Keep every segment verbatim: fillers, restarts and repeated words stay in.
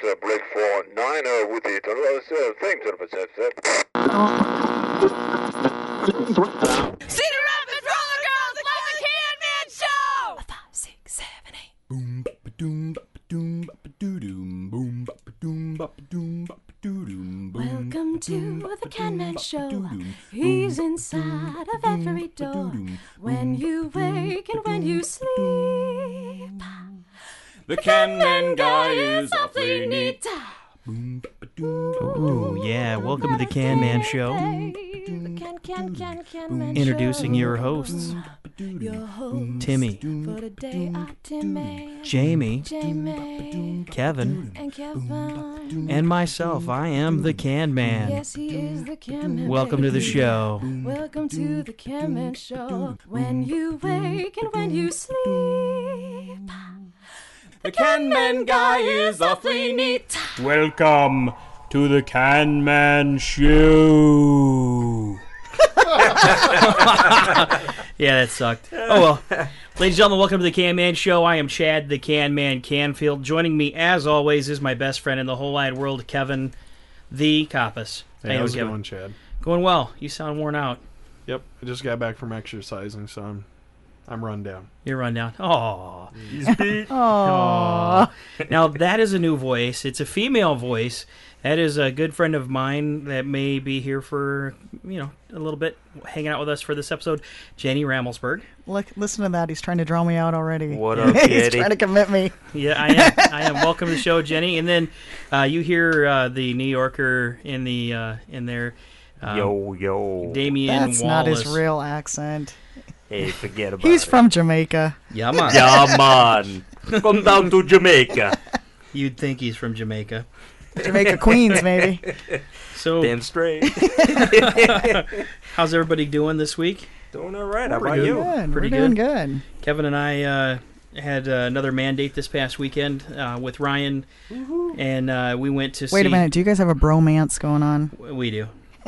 uh, break four nine uh, with the uh, thing to the percent. Cedar Rapids Roller Girls love the Can Man Show! A five, six, seven, eight. Boom, ba doom, ba doom, ba doo doom, boom, ba doom, ba doom, ba doo doom, boom. Welcome to the Can Man Show. He's inside of every door. When you wake and when you sleep. The Can Man guy is awfully neat. Ooh, yeah. Welcome to the Can Man Show. Can, can, can, can Man Introducing Show. your hosts, Your host Timmy, for today are Timmy, Jamie, Jamie, Kevin, and Kevin. and myself. I am the Can Man. Yes, he is the Can Man. Welcome to the baby. show. Welcome to the Can Man Show. When you wake and when you sleep. The Can Man guy is awfully neat. Welcome to the Can Man Show. Yeah, that sucked. Oh, well. Ladies and gentlemen, welcome to the Can Man Show. I am Chad, the Can Man Canfield. Joining me, as always, is my best friend in the whole wide world, Kevin, the Coppice. Hey, How how's you it doing, going, Chad? Going well. You sound worn out. Yep, I just got back from exercising, so I'm, I'm run down. You're run down. Aw. Aww. Now, that is a new voice. It's a female voice. That is a good friend of mine that may be here for, you know, a little bit, hanging out with us for this episode, Jenny Ramelsberg. Look, listen to that. He's trying to draw me out already. What up, He's kitty? trying to commit me. Yeah, I am. I am. Welcome to the show, Jenny. And then uh, you hear uh, the New Yorker in the uh, in there. Um, Yo, yo. Damian That's Wallace. not his real accent. Hey, forget about He's it. from Jamaica. Yeah, man. Yeah, man. Come down to Jamaica. You'd think he's from Jamaica. Jamaica Queens, maybe. So, Damn straight. how's everybody doing this week? Doing all right. How We're about good. you? Good. Pretty We're doing good. Kevin and I uh, had uh, another mandate this past weekend uh, with Ryan, and uh, we went to see. Wait a minute. Do you guys have a bromance going on? We do.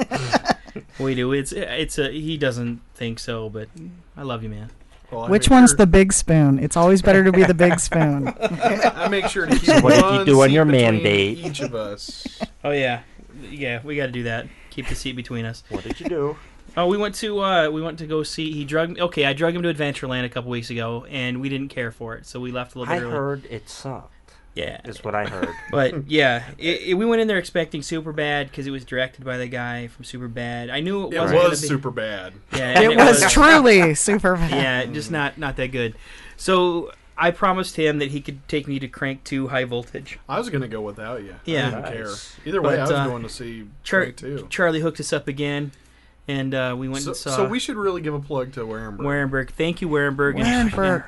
We do. It's it's a. He doesn't think so, but I love you, man. Well, I Which make one's sure, the big spoon? It's always better to be the big spoon. I make sure to keep So what did you one do on seat your between mandate? Each of us. Oh yeah, yeah. We got to do that. Keep the seat between us. What did you do? Oh, we went to uh, we went to go see. He drug. Okay, I drug him to Adventureland a couple weeks ago, and we didn't care for it, so we left a little I bit early. heard it sucked. Yeah, Is what I heard. but yeah, it, it, we went in there expecting Superbad because it was directed by the guy from Superbad. I knew it It wasn't was gonna be, super bad. Yeah, and It was truly super bad. Yeah, just not not that good. So I promised him that he could take me to Crank two High Voltage. I was going to go without you. Yeah. I didn't Nice. care. Either way, But, I was uh, going to see Char- Crank too. Charlie hooked us up again, and uh, we went So, and saw so we should really give a plug to Warenberg. Warenberg. Thank you, Warenberg. Warenberg.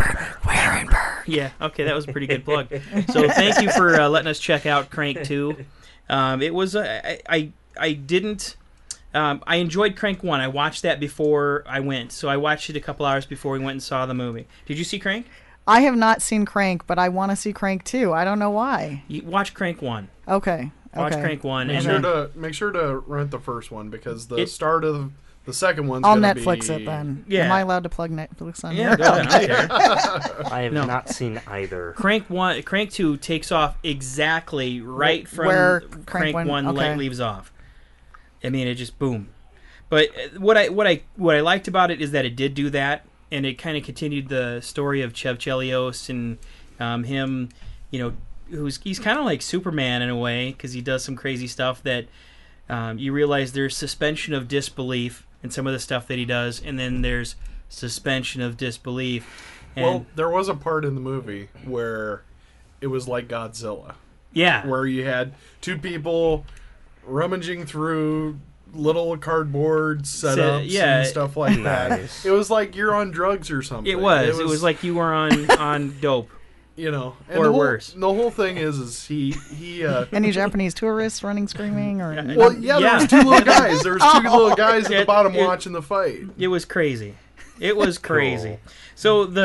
Yeah, okay, that was a pretty good plug. So thank you for uh, letting us check out Crank two. Um, it was uh, I, I I didn't um, I enjoyed Crank one. I watched that before I went, so I watched it a couple hours before we went and saw the movie. Did you see Crank? I have not seen Crank, but I want to see Crank two. I don't know why. You watch Crank one. Okay. Watch okay. Crank one, Make and sure then, to make sure to rent the first one because the It- start of the second one's I'll gonna Netflix be, it then. Yeah. Am I allowed to plug Netflix on yeah, here? go ahead, I don't care. I have No. not seen either. Crank one, Crank two takes off exactly right from Where Crank, Crank one, one- le- okay. leaves off. I mean, it just boom. But uh, what I what I what I liked about it is that it did do that, and it kind of continued the story of Chev Chelios and um, him. You know, who's he's kind of like Superman in a way because he does some crazy stuff that um, you realize there's suspension of disbelief in some of the stuff that he does, and then there's suspension of disbelief. And, Well, there was a part in the movie where it was like Godzilla, yeah, where you had two people rummaging through little cardboard setups yeah. and stuff like that. Nice. It was like you're on drugs or something. it was. It was like you were on on dope. you know, and or the whole, worse. The whole thing is, is he he. Uh, Any Japanese tourists running screaming or? well, yeah, there was two little guys. There was two Oh. little guys at the It- bottom it- watching the fight. It was crazy. It was crazy. Cool. So the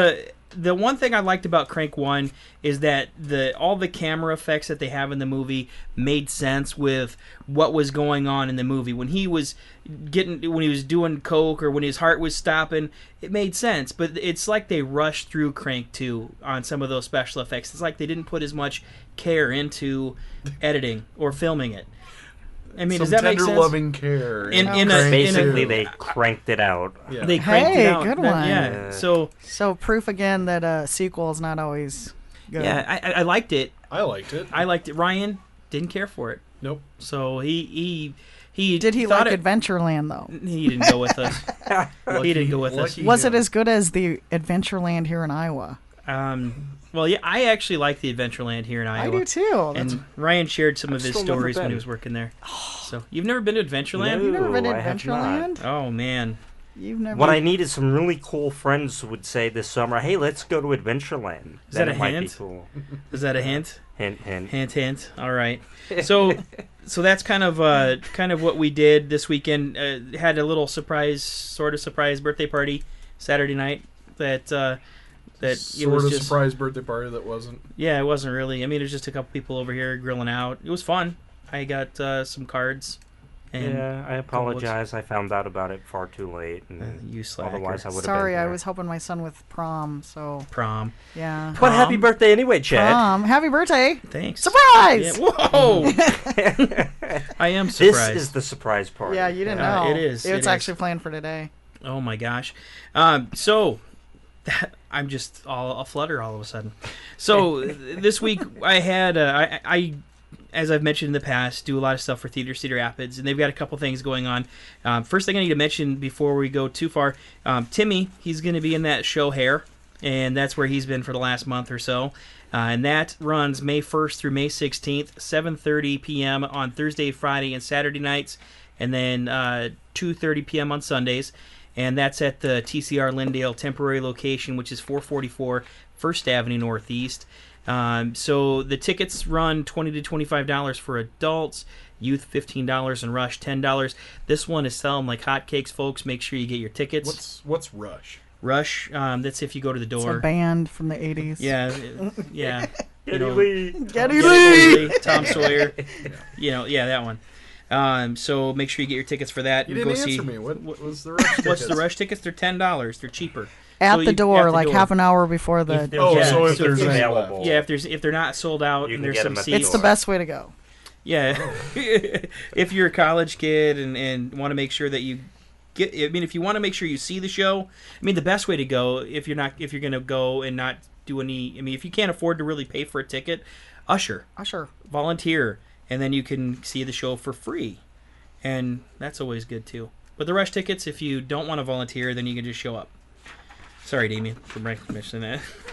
the one thing I liked about Crank One is that the all the camera effects that they have in the movie made sense with what was going on in the movie. When he was getting, when he was doing coke, or when his heart was stopping, it made sense. But it's like they rushed through Crank Two on some of those special effects. It's like they didn't put as much care into editing or filming it. I mean, Some does that make tender sense? loving care. In- in in a- Crank Basically, two. they cranked it out. Yeah. They cranked Hey, it out. good That- one. Yeah. Yeah. So So proof again that a sequel is not always good. yeah, I, I- I liked it. I liked it. I liked it. Ryan didn't care for it, Nope. so he he he Did he thought like it, Adventureland though? He didn't go with us. he didn't go with us. Lucky Was it him. as good as the Adventureland here in Iowa? Um, well, yeah, I actually like the Adventureland here in Iowa. I do too. That's- And Ryan shared some of I've his still never stories when been. he was working there. So you've never been to Adventureland? You've never been to No, I have not. Adventureland? Oh man, You've never. What I need is some really cool friends who would say this summer, "Hey, let's go to Adventureland." Is Then that a it might hint? be cool. is that a hint? Hint, hint. Hint, hint. All right. So, so that's kind of uh, kind of what we did this weekend. Uh, had a little surprise, sort of surprise birthday party Saturday night. That uh, that it Sort was of just surprise birthday party that wasn't. yeah, it wasn't really. I mean, it was just a couple people over here grilling out. It was fun. I got uh, some cards. And Yeah, I apologize. I found out about it far too late. And uh, you slacker. otherwise, I would have Sorry, been I there. was helping my son with prom, so Prom. yeah. But happy Prom. birthday anyway, Chad. Prom. Happy birthday! Thanks. Surprise! Yeah, whoa! I am This surprised. is the surprise part. Yeah, you didn't Uh, know. it is, It's it is. actually planned for today. Oh my gosh. Um, so that, I'm just all a flutter all of a sudden. So this week I had uh, I, I as I've mentioned in the past, do a lot of stuff for Theater Cedar Rapids, and they've got a couple things going on. Um, first thing I need to mention before we go too far, um, Timmy, he's going to be in that show Hair, and that's where he's been for the last month or so. Uh, and that runs May first through May sixteenth, seven thirty p.m. on Thursday, Friday, and Saturday nights, and then uh, two thirty p.m. on Sundays. And that's at the T C R Lindale temporary location, which is four forty-four First Avenue Northeast. Um, so the tickets run twenty to twenty-five dollars for adults, youth fifteen dollars, and Rush ten dollars. This one is selling like hotcakes, folks. Make sure you get your tickets. What's what's Rush? Rush, um, that's if you go to the It's door. a band from the eighties. Yeah, uh, yeah. You Geddy know, Lee. Geddy Geddy Lee! Lee, Tom Sawyer. You know, yeah, that one. Um, so make sure you get your tickets for that. You and didn't go answer see, me. What, what was the Rush? What's tickets? the Rush tickets? They're ten dollars. They're cheaper. At So the you- door, at the like door. half an hour before the. If there's- Oh, Yeah, so if so there's if any available. left. Yeah, if there's if they're not sold out You and can there's get some them at the seats. It's the best way to go. Yeah, if you're a college kid and, and want to make sure that you get, I mean, if you want to make sure you see the show, I mean, the best way to go if you're not if you're gonna go and not do any, I mean, if you can't afford to really pay for a ticket, usher, Oh, sure. volunteer, and then you can see the show for free, and that's always good too. But the Rush tickets, if you don't want to volunteer, then you can just show up. Sorry, Damien, for mentioning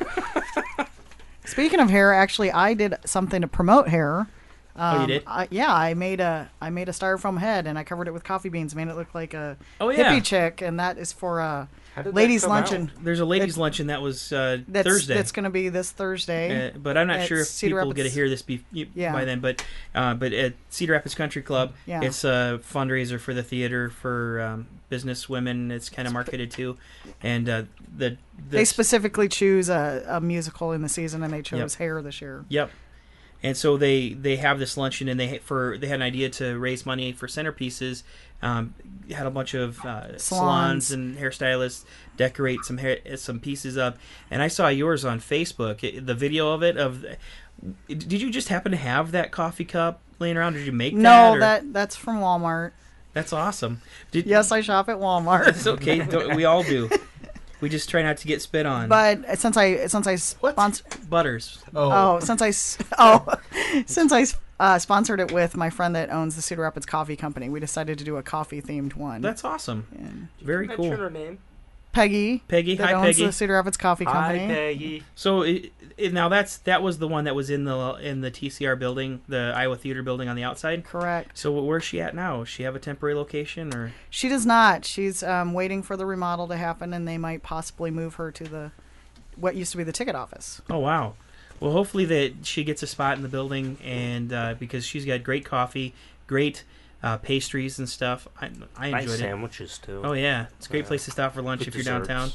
that. Speaking of hair, actually, I did something to promote hair. Um, Oh, you did? I, yeah, I made a I made a styrofoam head and I covered it with coffee beans, made it look like a Oh, yeah. hippie chick, and that is for uh, How did that ladies' come luncheon. There's a ladies' It's- luncheon that was uh, That's Thursday. that's going to be this Thursday. Uh, but I'm not at sure if Cedar people get to Rapids. hear this be, y- Yeah. by then. But uh, but at Cedar Rapids Country Club, Yeah. it's a fundraiser for the theater for um, business women. It's kind of marketed to, and uh, the, the They specifically choose a, a musical in the season, and they chose Hair this year. Yep. And so they, they have this luncheon, and they for they had an idea to raise money for centerpieces. Um, had a bunch of uh, salons. Salons. and hairstylists decorate some hair, some pieces up. And I saw yours on Facebook. It, the video of it. Of did you just happen to have that coffee cup laying around? Did you make that? No, or- that that's from Walmart. that's awesome. Did, Yes, I shop at Walmart. it's okay. Don't- we all do. We just try not to get spit on. But since I since I sponsor Butters. Oh, oh since I s- oh since I uh, sponsored it with my friend that owns the Cedar Rapids Coffee Company, we decided to do a coffee themed one. That's awesome. And Very Mention cool. her name. Peggy, Peggy. that Hi, owns Peggy. the Cedar Rapids Coffee Hi, Company. Peggy. So it, it, now that's that was the one that was in the in the T C R building, the Iowa Theater building on the outside. Correct. So where's she at now? Does she have a temporary location, or She does not. She's um, waiting for the remodel to happen, and they might possibly move her to the what used to be the ticket office. oh wow, well hopefully that she gets a spot in the building, and uh, because she's got great coffee, great uh, pastries and stuff. I I Nice enjoyed it. sandwiches too. Oh yeah, it's a great Yeah. place to stop for lunch Good if you're desserts. downtown.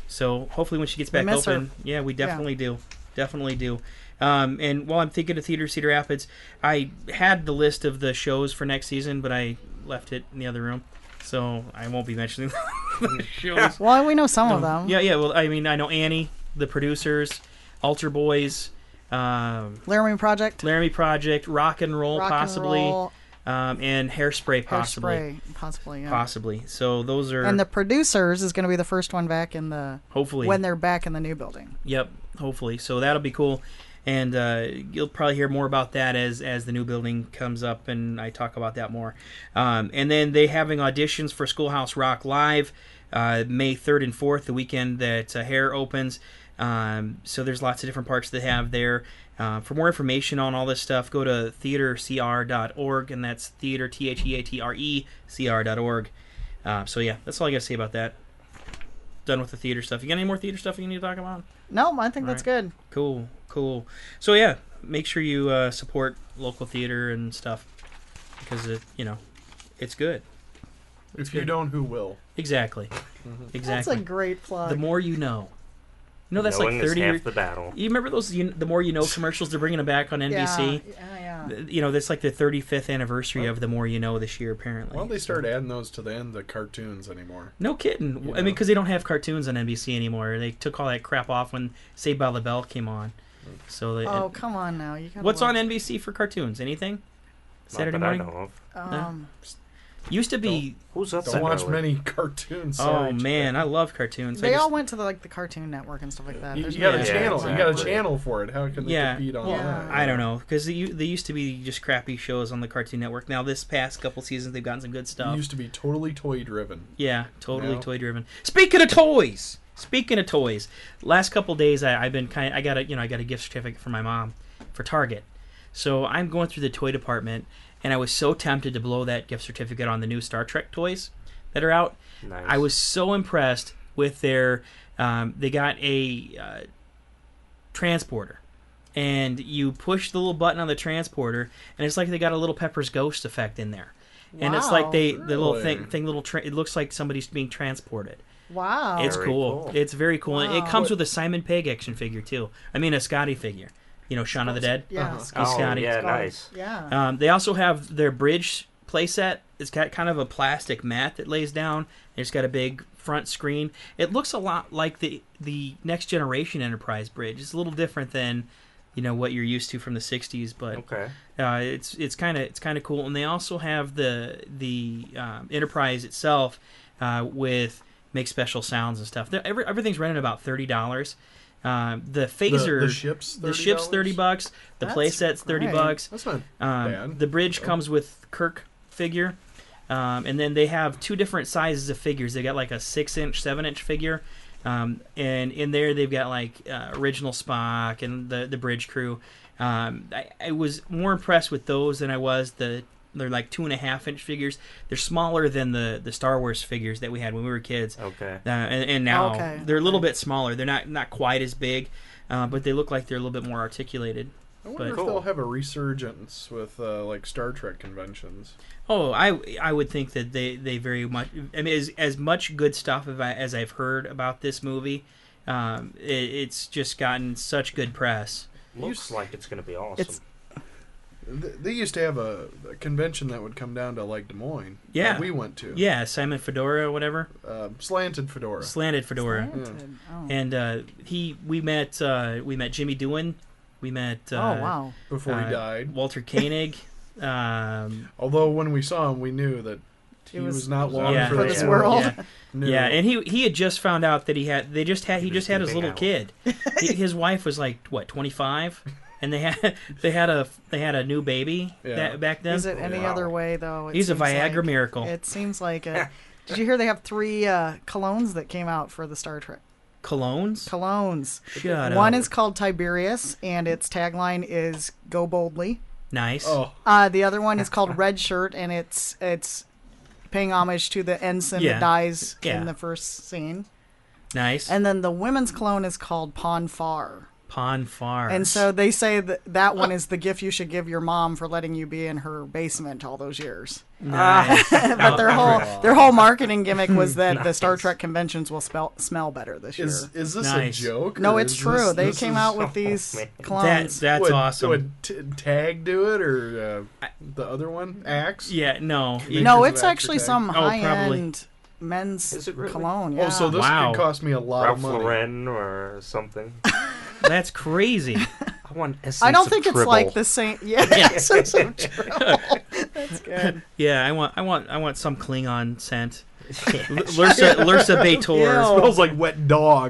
So hopefully when she gets We back miss her. open, yeah, we definitely do, definitely do. Um, and while I'm thinking of Theater Cedar Rapids, I had the list of the shows for next season, but I left it in the other room, so I won't be mentioning the shows. Well, we know some of them. Yeah, yeah. Well, I mean, I know Annie, the producers, Altar Boys, um, Laramie Project. Laramie Project, Rock and Roll, Rock and possibly, Roll, Um, and Hairspray, possibly, Hairspray, possibly, yeah. possibly. So those are And the producers is going to be the first one back in the hopefully when they're back in the new building. Yep, hopefully. So that'll be cool, and uh, you'll probably hear more about that as as the new building comes up, and I talk about that more. Um, and then they having auditions for Schoolhouse Rock Live, uh, May third and fourth, the weekend that uh, Hair opens. Um, so there's lots of different parts they have there. Uh, for more information on all this stuff, go to theater c r dot org, and that's theater, T H E A T R E, C R dot org. Uh, so yeah, that's all I got to say about that. Done with the theater stuff. You got any more theater stuff you need to talk about? No, I think All that's right. good. Cool, cool. So yeah, make sure you uh, support local theater and stuff, because it, you know, it's good. If you don't, who will? Exactly, That's exactly. a great plug. The more you know. You know, that's Knowing like thirty is half years. the battle. You remember those? You, the more you know commercials they're bringing them back on N B C. Yeah, yeah. You know, that's like the thirty-fifth anniversary of The More You Know this year, apparently. Why don't they start adding those to the end of the cartoons anymore? No kidding. You I mean, know. because they don't have cartoons on N B C anymore. They took all that crap off when Saved by the Bell came on. So they, Oh, come on now. You gotta what's watch- on N B C for cartoons? Anything? Saturday Not that morning. I know of. Um, Used to be. Who's that? Don't watch many cartoons. Sorry, Oh man, I love cartoons. they I just, all went to the, like the Cartoon Network and stuff like that. You, There's you got a no- Yeah, channel. You got a exactly. channel for it. How can they Yeah. compete on Yeah. that? I don't know, because they, they used to be just crappy shows on the Cartoon Network. Now this past couple seasons they've gotten some good It stuff. used to be totally toy driven. Yeah, totally No. toy driven. Speaking of toys, speaking of toys, last couple days I, I've been kind. I got a you know I got a gift certificate for my mom for Target, so I'm going through the toy department, and I was so tempted to blow that gift certificate on the new Star Trek toys that are out. Nice. I was so impressed with their. Um, they got a uh, transporter, and you push the little button on the transporter, and it's like they got a little Pepper's Ghost effect in there. And it's like Wow. they the little Really? thing thing little tra- it looks like somebody's being transported. Wow. It's Very cool. cool. It's very cool. And it Wow. comes with a Simon Pegg action figure too. I mean a Scotty figure. You know, Shaun of the Dead. Yeah. Uh-huh. Scott- Oh, Scotty. yeah, Scott- nice. Yeah. Um, they also have their bridge playset. It's got kind of a plastic mat that lays down. It's got a big front screen. It looks a lot like the the Next Generation Enterprise bridge. It's a little different than you know what you're used to from the sixties, but Okay. uh, it's it's kind of it's kind of cool. And they also have the the um, Enterprise itself uh, with make special sounds and stuff. They're, every, everything's running about thirty dollars. Um, the phaser, The, the ship's the thirty ship's thirty bucks. The That's playset's thirty great. bucks. That's not. Um, Bad. the bridge Oh. comes with Kirk figure, um, and then they have two different sizes of figures. They got like a six inch, seven inch figure, um, and in there they've got like uh, original Spock and the the bridge crew. Um, I, I was more impressed with those than I was the. They're like two and a half inch figures. They're smaller than the, the Star Wars figures that we had when we were kids. Okay. Uh, and, and now Okay, they're a little okay. bit smaller. They're not not quite as big, uh, but they look like they're a little bit more articulated. I wonder but- if Cool. they'll have a resurgence with uh, like Star Trek conventions. Oh, I I would think that they, they very much. I mean, as as much good stuff as, I, as I've heard about this movie, um, it, it's just gotten such good press. Looks like it's going to be awesome. It's- Th- They used to have a, a convention that would come down to like Des Moines. Yeah. that we went to. Yeah, Simon Fedora, or whatever, Uh, slanted fedora. slanted Fedora, Slanted. Oh. and uh, he we met uh, we met Jimmy Doohan, we met uh, oh wow. Before uh, he died. Walter Koenig. um, Although when we saw him, we knew that he He was, was not long yeah, for, for this this yeah. world. Yeah. No. Yeah, and he he had just found out that he had they just had he He just was had his moving little out. kid. He- his wife was like what twenty-five, and they had they had a they had a new baby Yeah. that, back then. Is it any Wow. other way though? It He's a seems Viagra like- miracle. It seems like it. Did you hear they have three uh, colognes that came out for the Star Trek? Colognes? Colognes. Shut One up. is called Tiberius, and its tagline is "Go boldly." Nice. Oh, Uh, the other one is called Red Shirt, and it's it's paying homage to the ensign Yeah. that dies Yeah. in the first scene. Nice. And then the women's cologne is called Pon Far. Pon farms. And so they say that that one is the gift you should give your mom for letting you be in her basement all those years. Nice. But their whole their whole marketing gimmick was that the Star Trek conventions will spell, smell better this year. Is is this Nice. a joke? no, or it's is true. This, they this came is- out with these man. that, clones. that's would, awesome. Would t- Tag do it or uh, the other one? Axe? Yeah, no. Makers no, of it's Axe actually Tag. some Oh, high probably. end men's Is it really? cologne. Yeah. Oh, so this Wow. could cost me a lot Ralph of money. Lauren or something. That's crazy. I want essence I don't of think it's Tribble. like the same. Yeah, essence of Tribble. That's good. Yeah, I want, I want, I want some Klingon scent. L- Lursa, Lursa Betor. Ew. Smells like wet dog.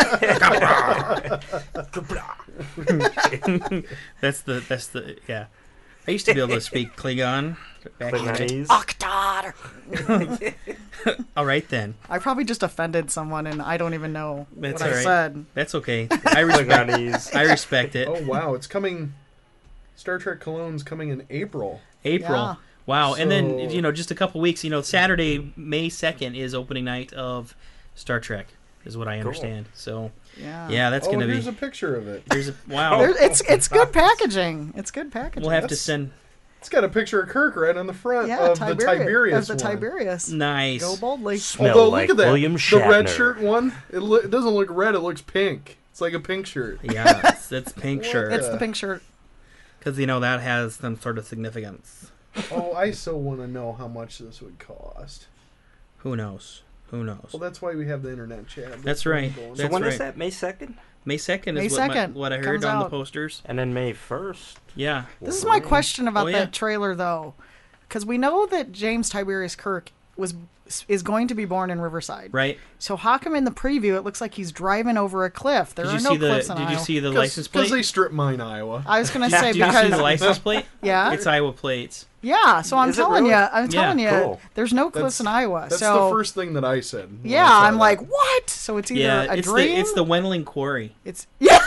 That's the, that's the, yeah. I used to be able to speak Klingon back in the day. Klingonese. Octar. All right then, I probably just offended someone, and I don't even know That's what I all right. said. that's okay. I respect, Klingonese. I respect it. Oh wow, it's coming. Star Trek Cologne's coming in April. April. Yeah. Wow. And then, So- you know, just a couple weeks, you know, Saturday, May second is opening night of Star Trek, is what I understand. So, Yeah. yeah, that's oh, going to here's be. a picture of it. There's a, wow. There- it's it's good packaging. It's good packaging. We'll have to That's- send. It's got a picture of Kirk right on the front yeah, of the Tiberius, Tiberius of the one. Tiberius. Nice. Go boldly. Smell Although like look at that, William the Shatner. red shirt one. It, lo- it doesn't look red. It looks pink. It's like a pink shirt. Yeah, that's, that's pink What shirt. It's Yeah. the pink shirt. Because, you know, that has some sort of significance. Oh, I so want to know how much this would cost. Who knows? Who knows? Well, that's why we have the internet chat. That's where right. I'm going. So That's when is right. that? May second? May second May is what, my, second what I heard comes on the out. posters. And then May first. Yeah. This is my question about Oh, yeah. that trailer, though, because we know that James Tiberius Kirk was is going to be born in Riverside. Right? So how come in the preview it looks like he's driving over a cliff? There Did are you no see the cliffs in Did you Iowa. see the license Because plate? they strip mine Iowa. I was gonna say Did you see because the license plate? yeah, It's Iowa plates. yeah. So I'm Is it telling really? you, I'm telling you, cool. there's no cliffs That's- in Iowa. That's so the first thing that I said. when yeah, I saw I'm that. like, what? So it's either Yeah, a it's dream. the it's the Wendling Quarry. It's yeah.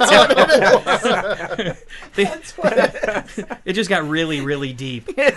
They- it just got really, really deep. You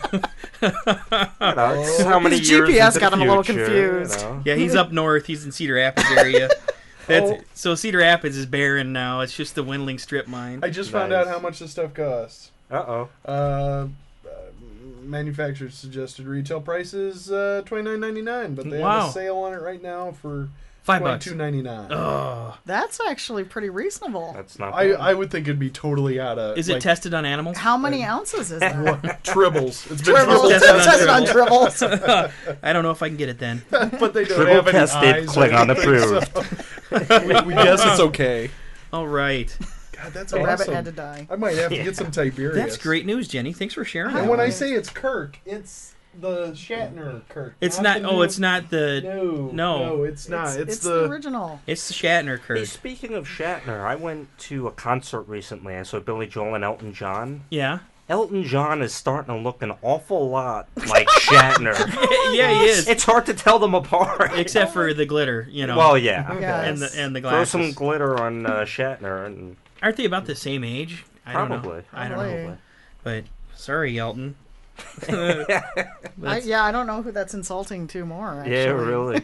know, it's how many His years G P S into got the him a little future, confused. You know? Yeah, he's up north. He's in Cedar Rapids area. That's Oh. so Cedar Rapids is barren now. It's just the Wendling strip mine. I just found Nice. out how much this stuff costs. Uh-oh. Uh, uh, manufacturer's suggested retail price is uh, twenty nine ninety nine, but they Wow. have a sale on it right now for Five twenty bucks. two ninety nine. Oh, That's actually pretty reasonable. That's not I bad. I would think it'd be totally out of. is it like, tested on animals? How many ounces is that? tribbles? It's been Tribbles. Tested on Tested on tribbles. I don't know if I can get it then. but they don't Triple have any tested, eyes or Klingon anything, approved. so we, we guess it's okay. All right, God, that's The rabbit awesome. had to die. I might have to get some Tiberius. that's great news, Jenny. Thanks for sharing. And that. when I say it's Kirk, it's the Shatner Kirk. It's not. the Oh, new- it's not the. No, No. no, it's not. It's, It's, it's the. the original. It's the Shatner Hey, curse. speaking of Shatner, I went to a concert recently. I saw Billy Joel and Elton John. Yeah. Elton John is starting to look an awful lot like Shatner. Yeah, he is. It's hard to tell them apart. Except for the glitter, you know. Well, yeah. Yes. and the and the Throw glasses. some glitter on uh, Shatner, and Aren't they about the same age? I don't know. Probably. I don't Probably. know. But sorry, Elton. I, yeah, I don't know who that's insulting to more. Actually. yeah, really.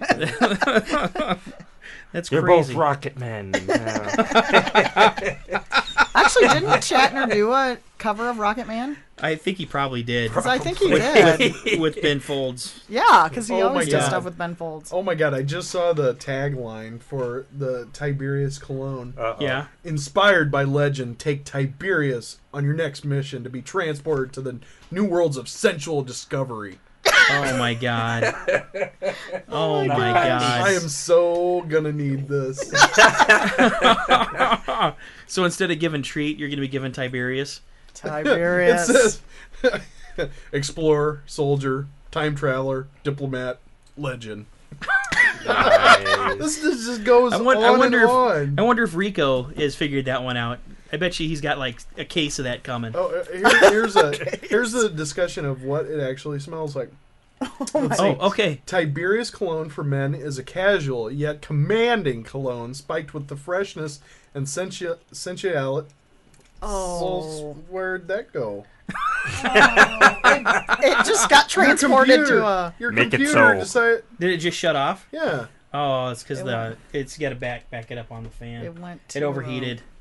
That's You're crazy. both rocket men. Yeah. Actually, didn't Shatner do a cover of Rocket Man? I think he probably did. Because I think he with, did. with, with Ben Folds. Yeah, because he Oh always my does God. stuff with Ben Folds. Oh my god! I just saw the tagline for the Tiberius cologne. Uh-oh. Yeah. Inspired by legend, take Tiberius on your next mission to be transported to the new worlds of sensual discovery. Oh my god. Oh my god. I am so gonna need this. So instead of giving treat, you're going to be given Tiberius. It Tiberius. says explorer, soldier, time traveler, diplomat, legend. Nice. This, this just goes I, won- on I wonder and if on. I wonder if Rico has figured that one out. I bet you he's got like a case of that coming. Oh, uh, here, here's a here's a discussion of what it actually smells like. Let's see. Oh, okay. Tiberius cologne for men is a casual yet commanding cologne, spiked with the freshness and sensu- sensuality. Oh. Where'd that go? It just got transported your computer, to a. your Make it computer so. decided. Did it just shut off? Yeah. Oh, it's because It the went- it's got to back back it up on the fan. It went. To It overheated. A,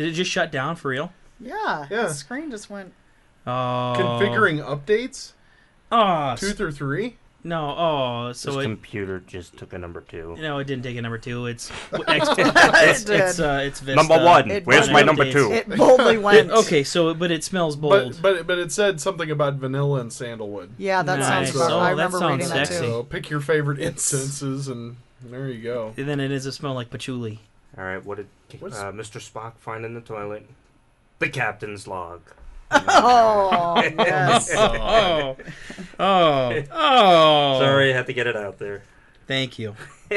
Did it just shut down for real? Yeah. Yeah. The screen just went. Oh. Configuring updates? Oh. Two through three? No. Oh. So His it. computer just took a number two. No, it didn't take a number two. It's it's It did. it's, uh, it's Vista. Number one. It Where's my updates. number two? It boldly went. Okay, so but it smells bold. But, but but it said something about vanilla and sandalwood. Yeah, that Nice. sounds about. Oh, I that remember sounds reading that sexy. too. So pick your favorite incenses, and there you go. And then it is a smell like patchouli. All right, what did What's- uh, Mister Spock find in the toilet? The captain's log. Oh yes. Oh, oh, oh! Sorry, I had to get it out there. Thank you.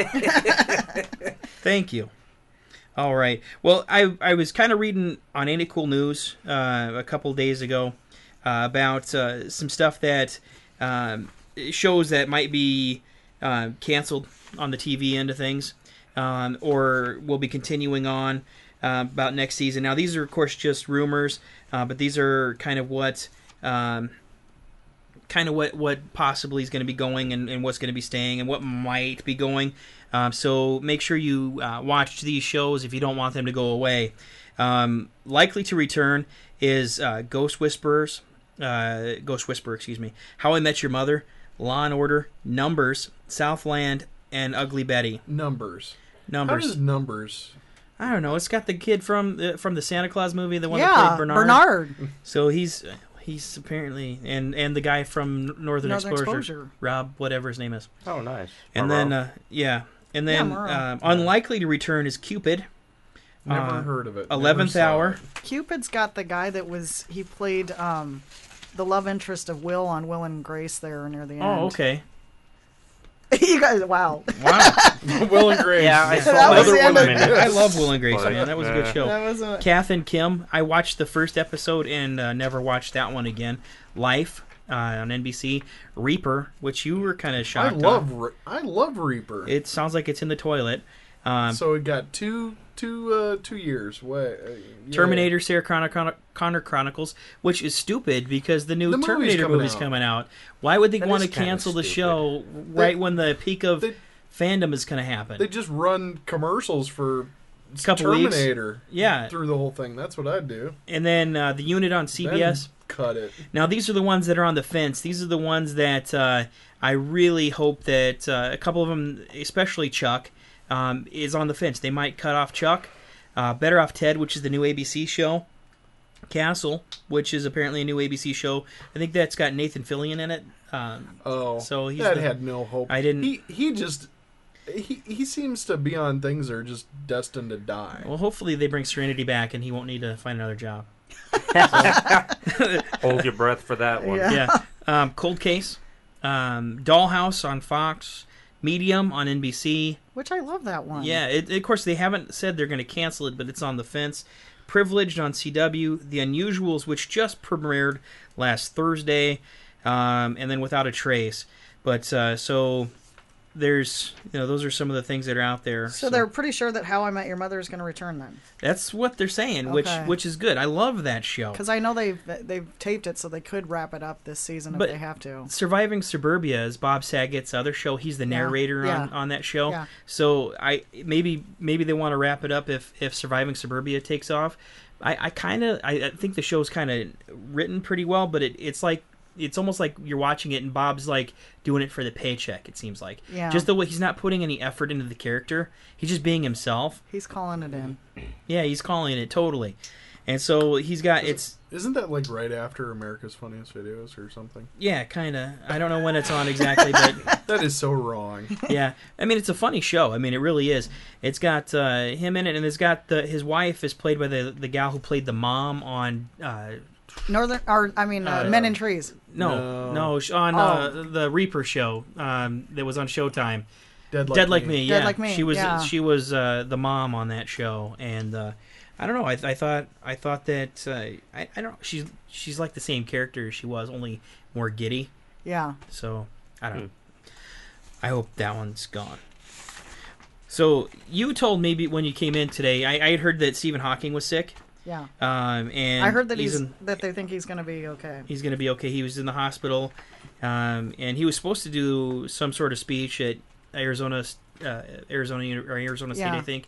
Thank you. All right. Well, I I was kind of reading on Ain't It Cool News uh, a couple days ago uh, about uh, some stuff that um, shows that might be uh, canceled on the T V end of things, um, or will be continuing on uh, about next season. Now, these are of course just rumors, uh, but these are kind of what. Um, kind of what, what possibly is going to be going and, and what's going to be staying and what might be going. Um, so make sure you uh, watch these shows if you don't want them to go away. Um, likely to return is uh, Ghost Whisperers, uh, Ghost Whisperer, excuse me, How I Met Your Mother, Law and Order, Numbers, Southland, and Ugly Betty. Numbers. Numbers. How does numbers? I don't know. It's got the kid from the, from the Santa Claus movie, the one that Yeah, played Bernard. Bernard. So he's he's apparently and and the guy from Northern, Northern Exposure, Exposure. Rob, whatever his name is. Oh, nice. And Moreau. then uh, yeah, and then Yeah, Moreau. um, unlikely to return is Cupid. Never Uh, heard of it. Never eleventh saw Hour. it. Cupid's got the guy that was he played um, the love interest of Will on Will and Grace there near the end. Oh, okay. You guys, wow. Wow. Will and Grace. Yeah, I saw That was another the end one of- minute. I love Will and Grace, But, man. That was a good uh, show. That was a Kath and Kim. I watched the first episode and uh, never watched that one again. Life uh, on N B C. Reaper, which you were kind of I shocked love on. Re- I love Reaper. It sounds like it's in the toilet. Um, so it got two two uh, two years. What? Uh, yeah. Terminator Sarah Connor, Connor, Connor Chronicles, which is stupid because the new The movie's Terminator coming movie's out. coming out. Why would they That want to is kinda cancel the stupid. show right when the peak of They, fandom is going to happen? they just run commercials for Couple weeks. Terminator. Yeah. Through the whole thing. That's what I'd do. And then uh, the unit on C B S. Then cut it. Now, these are the ones that are on the fence. These are the ones that uh, I really hope that uh, a couple of them, especially Chuck, um, is on the fence. They might cut off Chuck. Uh, Better Off Ted, which is the new A B C show. Castle, which is apparently a new A B C show. I think that's got Nathan Fillion in it. Um, Oh, So he's that the- had no hope. I didn't- He he just he he seems to be on things that are just destined to die. well, hopefully they bring Serenity back and he won't need to find another job. Hold your breath for that one. Yeah. Yeah. Um, Cold Case. Um, Dollhouse on Fox. Medium on N B C. which I love that one. Yeah, it, of course, they haven't said they're going to cancel it, but it's on the fence. Privileged on C W. The Unusuals, which just premiered last Thursday. Um, and then Without a Trace. But, uh, so... There's, you know, those are some of the things that are out there. So they're pretty sure that How I Met Your Mother is going to return then, That's what they're saying, which Okay. which is good. I love that show. because I know they've they've taped it, so they could wrap it up this season But- if they have to. Surviving Suburbia is Bob Saget's other show. He's the Yeah, narrator yeah. on, on that show. Yeah. So I maybe maybe they want to wrap it up if, if Surviving Suburbia takes off. I, I kind of I, I think the show's kind of written pretty well, but it, it's like it's almost like you're watching it and Bob's like doing it for the paycheck. It seems like Yeah. just the way he's not putting any effort into the character. He's just being himself. He's calling it in. Yeah, he's calling it totally. And so he's got it's Isn't that like right after America's Funniest Videos or something? yeah, kind of. I don't know when it's on exactly, but That is so wrong. yeah, I mean it's a funny show. I mean it really is. It's got uh, him in it, and it's got the his wife is played by the the gal who played the mom on. Uh, Northern, or I mean, uh, Uh, Men in Trees. no, No. no, sh- on uh, the Reaper show um, that was on Showtime. Dead like Dead Like me. Me. Dead Yeah, Like Me, She was yeah. she was uh, the mom on that show, and uh, I don't know. I, I thought I thought that uh, I I don't. She's she's like the same character as she was, only more giddy. Yeah. So I don't know. I hope that one's gone. So you told me be- when you came in today, I, I had heard that Stephen Hawking was sick. Yeah. Um, and I heard that he's, in, that they think he's going to be okay. he's going to be okay. He was in the hospital, um, and he was supposed to do some sort of speech at Arizona, uh, Arizona Uni- or Arizona State, Yeah. I think.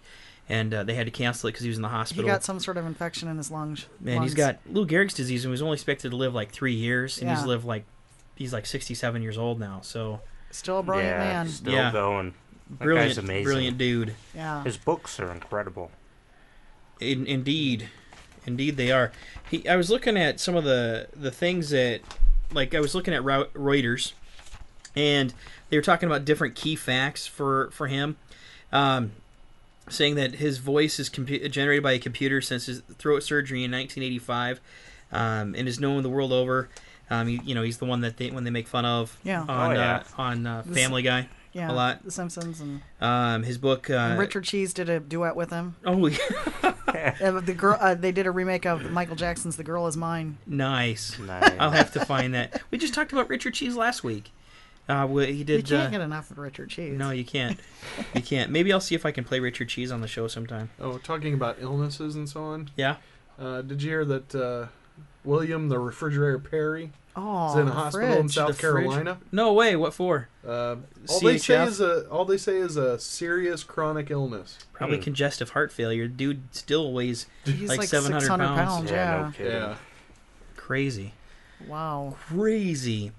and uh, they had to cancel it because he was in the He hospital. got some sort of infection in his lungs. Man, he's got Lou Gehrig's disease and was only expected to live like three years, and he's Yeah. lived like he's like sixty-seven years old now. So Still a brilliant yeah, man. still Yeah. going. That brilliant, guy's amazing. brilliant dude. Yeah. His books are incredible. In, indeed, indeed they are. He, I was looking at some of the the things that, like, I was looking at Reu- Reuters, and they were talking about different key facts for for him, um, saying that his voice is compu- generated by a computer since his throat surgery in nineteen eighty-five, um, and is known the world over. Um, he, you know, he's the one that they when they make fun of Yeah. on Oh, yeah. uh, on uh, This- Family Guy Yeah. a lot. The Simpsons and, Um, his book. Uh, and Richard Cheese did a duet with him. Oh, yeah. Uh, the girl. Uh, they did a remake of Michael Jackson's "The Girl Is Mine." Nice. Nice. I'll have to find that. We just talked about Richard Cheese last week. Uh, wh- he You did. can't uh, get enough of Richard Cheese. no, you can't. You can't. Maybe I'll see if I can play Richard Cheese on the show sometime. Oh, talking about illnesses and so on. Yeah. Uh, did you hear that uh, William the Refrigerator Perry Oh, is in a the hospital in fridge. South The fridge? Say No way. What for? Uh, all they C H say F? is a all they say is a serious chronic illness. Probably Hmm. congestive heart failure. Dude still weighs He's like like seven hundred six hundred pounds. pounds. yeah, Yeah. no kidding. Yeah. crazy. Wow. Crazy.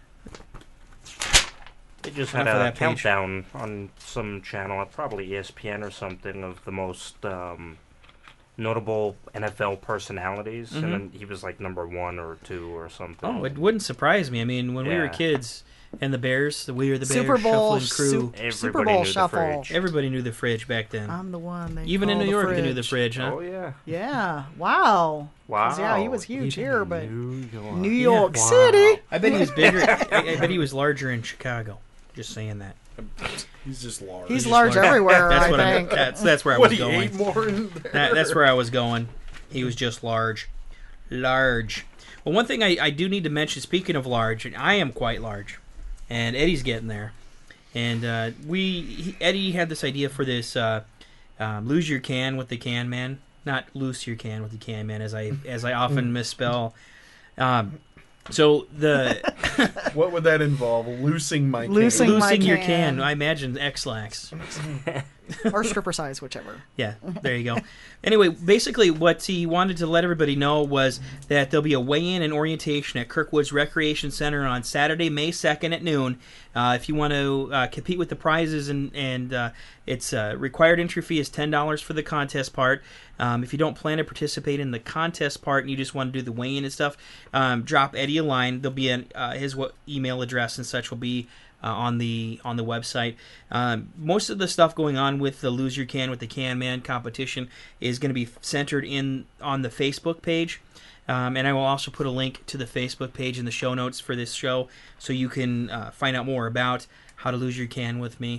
They just Enough had of a that page. countdown on some channel, probably E S P N or something, of the most um, notable N F L personalities, Mhm. and then he was like number one or two or something. Oh, it wouldn't surprise me. I mean, when we were Yeah. kids and the Bears, the We Are the Bears Super Bowl shuffling crew, Su- Everybody Super Bowl knew the shuffle. fridge. everybody knew the fridge back then. I'm the one. They Even in call New the York, fridge. they knew the fridge, huh? Oh yeah. Yeah. Wow. 'Cause, Wow. Yeah, he was huge Even here, but New York. New York Wow. City. I bet he was bigger. I, I bet he was larger in Chicago. Just saying that. He's just large. He's just large large. everywhere. That's I what I'm. think. That's that's where I what was he going. ate more in there. That, that's where I was going. He was just large, large. Well, one thing I, I do need to mention. Speaking of large, and I am quite large, and Eddie's getting there. And uh, we he, Eddie had this idea for this uh, um, lose your can with the can man, not loose your can with the can man, as I as I often misspell. Um, so the What would that involve? Loosing my Loosing- cane. my losing your can. can, I imagine X-Lax. Or stripper size, whichever. Yeah, there you go. Anyway, basically what he wanted to let everybody know was that there'll be a weigh-in and orientation at Kirkwoods Recreation Center on Saturday, May second at noon. Uh, if you want to uh, compete with the prizes, and, and uh, it's uh, required entry fee is ten dollars for the contest part. Um, if you don't plan to participate in the contest part and you just want to do the weigh-in and stuff, um, drop Eddie a line. There'll be an, uh, his what, email address and such will be Uh, on the on the website. Um, most of the stuff going on with the Lose Your Can with the Can Man competition is going to be centered in on the Facebook page, um, and I will also put a link to the Facebook page in the show notes for this show, so you can uh, find out more about how to lose your can with me.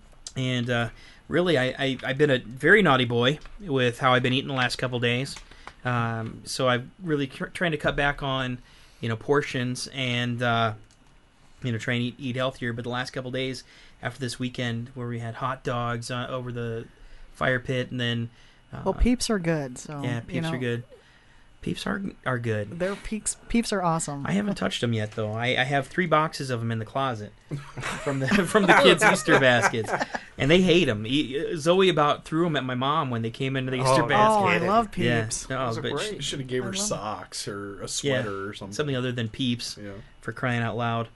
And uh, really, I, I I've been a very naughty boy with how I've been eating the last couple days, um, so I'm really tr- trying to cut back on you know portions and. Uh, you know, try and eat, eat healthier. But the last couple days after this weekend where we had hot dogs uh, over the fire pit and then... Uh, Well, peeps are good. So yeah, you peeps know, are good. Peeps are are good. Their peeps, peeps are awesome. I haven't touched them yet, though. I, I have three boxes of them in the closet from the from the kids' Easter baskets, and they hate them. Zoe about threw them at my mom when they came into the Easter Oh, basket. Oh, I Get it. love Yeah, peeps. no, Those are but great. You should have gave I her love it. socks or a sweater or something. something other than Peeps. Yeah. For crying out loud.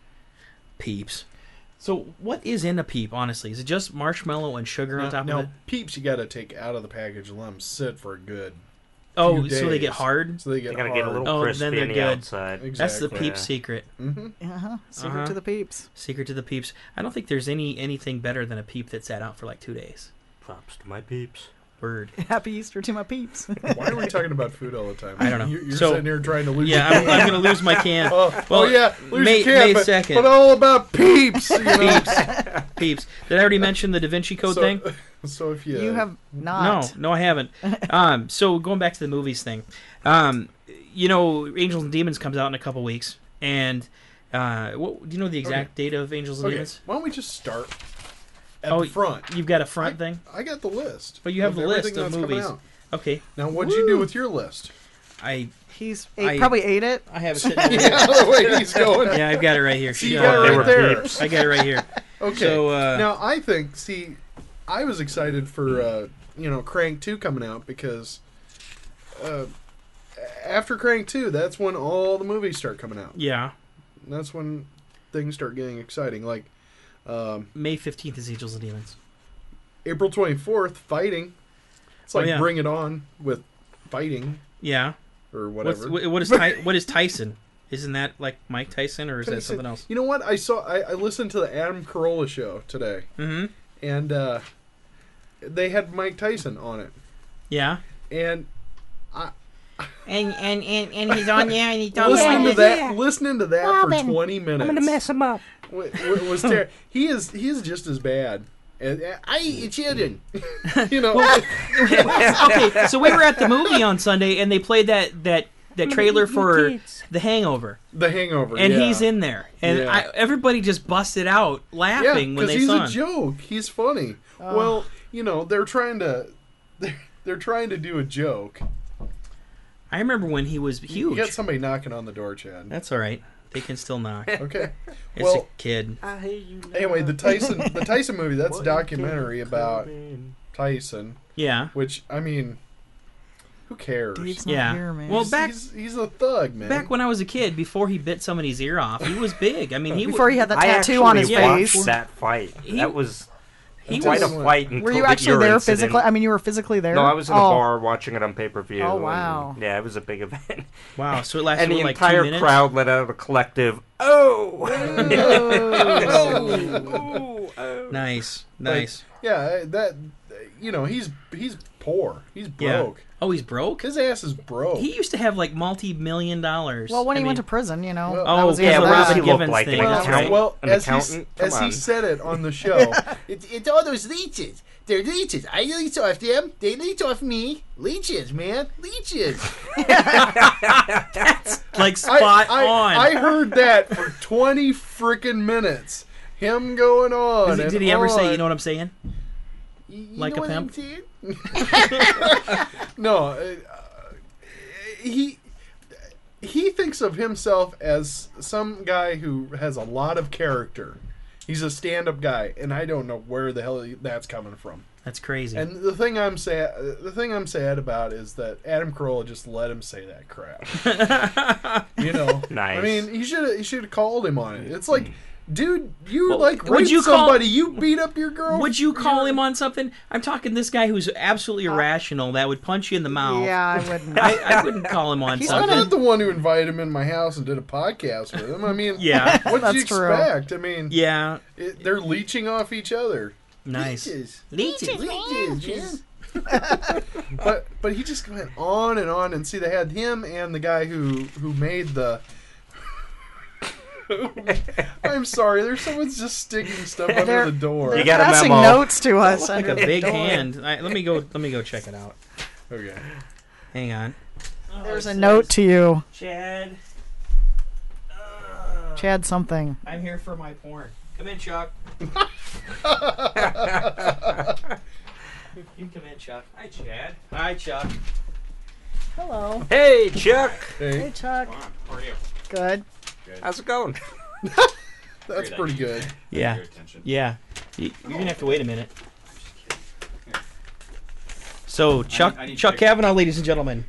Peeps. So what is in a peep, honestly? Is it just marshmallow and sugar on Now, top now of it? peeps you got to take out of the package and let them sit for a good. Oh, few so they get days. hard? So they get You gotta hard. get a little Oh, crispy then they're on the good. outside. Exactly. That's the peep Yeah. secret. Mm-hmm. Uh-huh. Secret Uh-huh. to the peeps. Secret to the peeps. I don't think there's any anything better than a peep that sat out for like two days. Props to my peeps. Word. Happy Easter to my peeps. Why are we talking about food all the time? I don't know. You, you're So- sitting here trying to lose. Yeah, your I'm, I'm going to lose my can. Oh, Well, oh yeah, lose May- your can, May but, second. but all about peeps. You know? Peeps. Peeps. Did I already mention the Da Vinci Code so, thing? So if you You have not. No, no, I haven't. Um, so going back to the movies thing, um, you know, Angels and Demons comes out in a couple weeks, and uh, what, do you know the exact date of Angels and okay, Demons? why don't we just start at Oh, the front? You've got a front I, thing. I got the list. But you have of the list everything of that's coming movies. out. Okay, Now, what'd you do with your list? I He's ate, I- probably ate it. I have it sitting. over here. Yeah, the way he's going. Yeah, I've got it right here. See, you Uh, got it They right were there. peeps. I got it right here. Okay. So, uh, now I think, see, I was excited for uh, you know, Crank two coming out because uh, after Crank two, that's when all the movies start coming out. Yeah. That's when things start getting exciting. Like um, May fifteenth is Angels and Demons. April twenty-fourth, Fighting. It's like Oh, yeah. Bring It On with fighting Yeah. or whatever. What's, what is Ty, what is Tyson? Isn't that like Mike Tyson, or is that Tyson- something else? You know what? I saw. I, I listened to the Adam Carolla show today, Mm-hmm. and uh, they had Mike Tyson on it, Yeah. and And, and, and, and he's on there and he told listening me to that, listening to that Robin, for twenty minutes. I'm gonna mess him up. wa- wa- Was ter- he is he is just as bad. And, uh, I eat children. You know. Okay, so we were at the movie on Sunday, and they played that that that trailer for The Hangover, The Hangover, and yeah. he's in there, and Yeah. I, everybody just busted out Yeah, laughing when because they he's saw a him. joke. He's funny. Well, you know, they're trying to they're, they're trying to do a joke. I remember when he was You huge. get somebody knocking on the door, Chad. That's all right. They can still knock. Okay. It's Well, a kid. I hate you now. anyway, the Tyson the Tyson movie, that's a What documentary can about come in? Tyson, Yeah. which I mean, who cares? Dave's not Yeah. here, man. Well, He's- back he's, he's a thug, man. back when I was a kid, before he bit somebody's ear off, he was big. I mean, he Before w- he had that I tattoo on his actually face. watched that fight. He- that was he quite was- a fight. Until Were you the actually ear there incident. physically? I mean, you were physically there? No, I was in oh. a bar watching it on pay per view. Oh, wow. Yeah, it was a big event. wow. So it lasted And the like entire two minutes. crowd let out a collective, "Oh!" Oh. oh. Nice, nice. Yeah, that you know, he's he's poor. He's Yeah. broke. Oh, he's broke. His ass is broke. He used to have like multi-million dollars. Well, when I he mean, went to prison, you know. Well- that Oh, was the yeah, end of Robin that. he looked Givens like thing. an well, accountant. well, an as, accountant. he, Come as on. he said it on the show, It's, it's all those leeches. They're leeches. I leech off them. They leech off me. Leeches, man. Leeches. like spot I, I, on. I heard that for twenty freaking minutes. Him going on. Is he- and did he ever say, on. "You know what I'm saying"? You- you like know a what I'm pimp? saying? No, uh, he he thinks of himself as some guy who has a lot of character. He's a stand-up guy, and I don't know where the hell that's coming from. That's crazy. And the thing I'm sad, the thing I'm sad about is that Adam Carolla just let him say that crap. You know, Nice. I mean, he should he should have called him on it. It's like, dude, you Well, like would raped you call- somebody, you beat up your girl. Would you call your- him on something? I'm talking this guy who's absolutely irrational that would punch you in the mouth. Yeah, I wouldn't. I, I wouldn't call him on He's I'm something. not the one who invited him in my house and did a podcast with him. I mean, Yeah. what did you That's true. expect? I mean, Yeah, it, they're leeching off each other. nice. Leeches. Leeches. Leeches, man. But but he just went on and on, and see, they had him and the guy who who made the. I'm sorry, there's someone's just sticking stuff under They're- the door. They're You got a passing memo. notes to us. Like under a the big door. hand. All right, let me go. Let me go check it out. Okay. Hang on. There's a note to you, Chad. Chad. Something. I'm here for my porn. Come in, Chuck. You come in, Chuck. Hi, Chad. Hi, Chuck. Hello. Hey, Chuck. Hey, Hey, Chuck. How are you? Good. How's it going? that's pretty good. Yeah. Yeah. You, you're gonna have to wait a minute. So Chuck I need Chuck to- Kavanaugh, ladies and gentlemen.